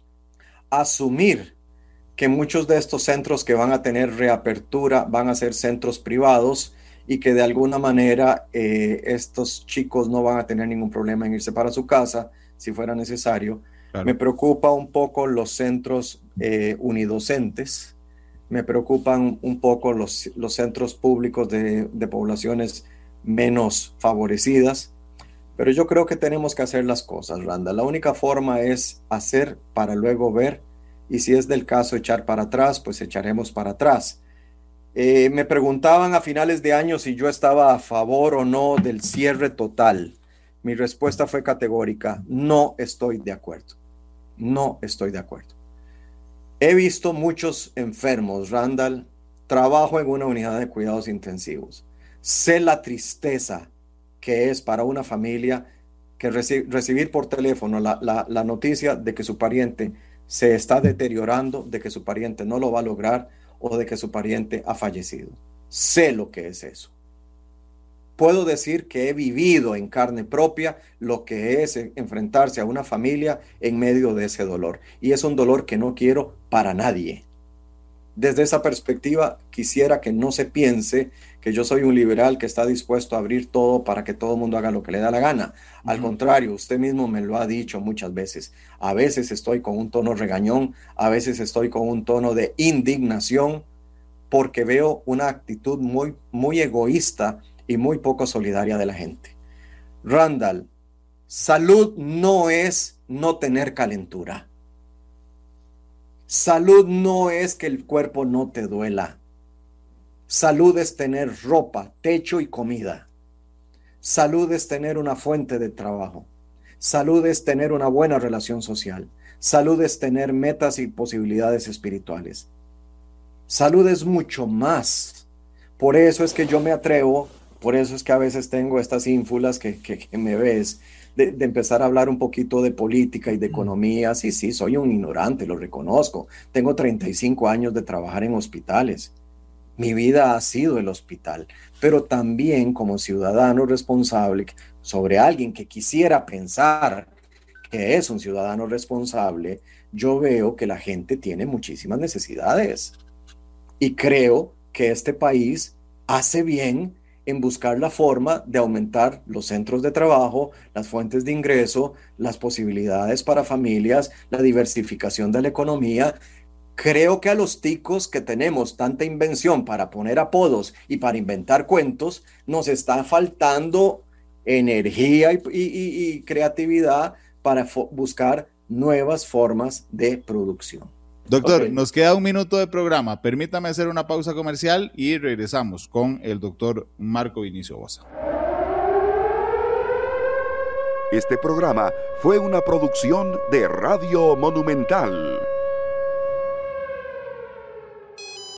asumir que muchos de estos centros que van a tener reapertura van a ser centros privados y que de alguna manera eh, estos chicos no van a tener ningún problema en irse para su casa si fuera necesario. Claro. Me preocupa un poco los centros eh, unidocentes, me preocupan un poco los, los centros públicos de, de poblaciones menos favorecidas, pero yo creo que tenemos que hacer las cosas, Randa. La única forma es hacer para luego ver. Y si es del caso echar para atrás, pues echaremos para atrás. Eh, me preguntaban a finales de año si yo estaba a favor o no del cierre total. Mi respuesta fue categórica: no estoy de acuerdo. No estoy de acuerdo. He visto muchos enfermos, Randall. Trabajo en una unidad de cuidados intensivos. Sé la tristeza que es para una familia que reci- recibir por teléfono la, la, la noticia de que su pariente se está deteriorando, de que su pariente no lo va a lograr o de que su pariente ha fallecido. Sé lo que es eso. Puedo decir que he vivido en carne propia lo que es enfrentarse a una familia en medio de ese dolor. Y es un dolor que no quiero para nadie. Desde esa perspectiva, quisiera que no se piense que yo soy un liberal que está dispuesto a abrir todo para que todo el mundo haga lo que le da la gana. Uh-huh. Al contrario, usted mismo me lo ha dicho muchas veces. A veces estoy con un tono regañón, a veces estoy con un tono de indignación, porque veo una actitud muy, muy egoísta y muy poco solidaria de la gente. Randall, salud no es no tener calentura. Salud no es que el cuerpo no te duela. Salud es tener ropa, techo y comida. Salud es tener una fuente de trabajo. Salud es tener una buena relación social. Salud es tener metas y posibilidades espirituales. Salud es mucho más. Por eso es que yo me atrevo, por eso es que a veces tengo estas ínfulas que, que, que me ves, de, de empezar a hablar un poquito de política y de economía. Sí, sí, soy un ignorante, lo reconozco. Tengo treinta y cinco años de trabajar en hospitales. Mi vida ha sido el hospital, pero también como ciudadano responsable sobre alguien que quisiera pensar que es un ciudadano responsable, yo veo que la gente tiene muchísimas necesidades. Y creo que este país hace bien en buscar la forma de aumentar los centros de trabajo, las fuentes de ingreso, las posibilidades para familias, la diversificación de la economía. Creo que a los ticos que tenemos tanta invención para poner apodos y para inventar cuentos, nos está faltando energía y, y, y creatividad para buscar nuevas formas de producción. Doctor, Okay. Nos queda un minuto de programa. Permítame hacer una pausa comercial y regresamos con el doctor Marco Vinicio Boza. Este programa fue una producción de Radio Monumental.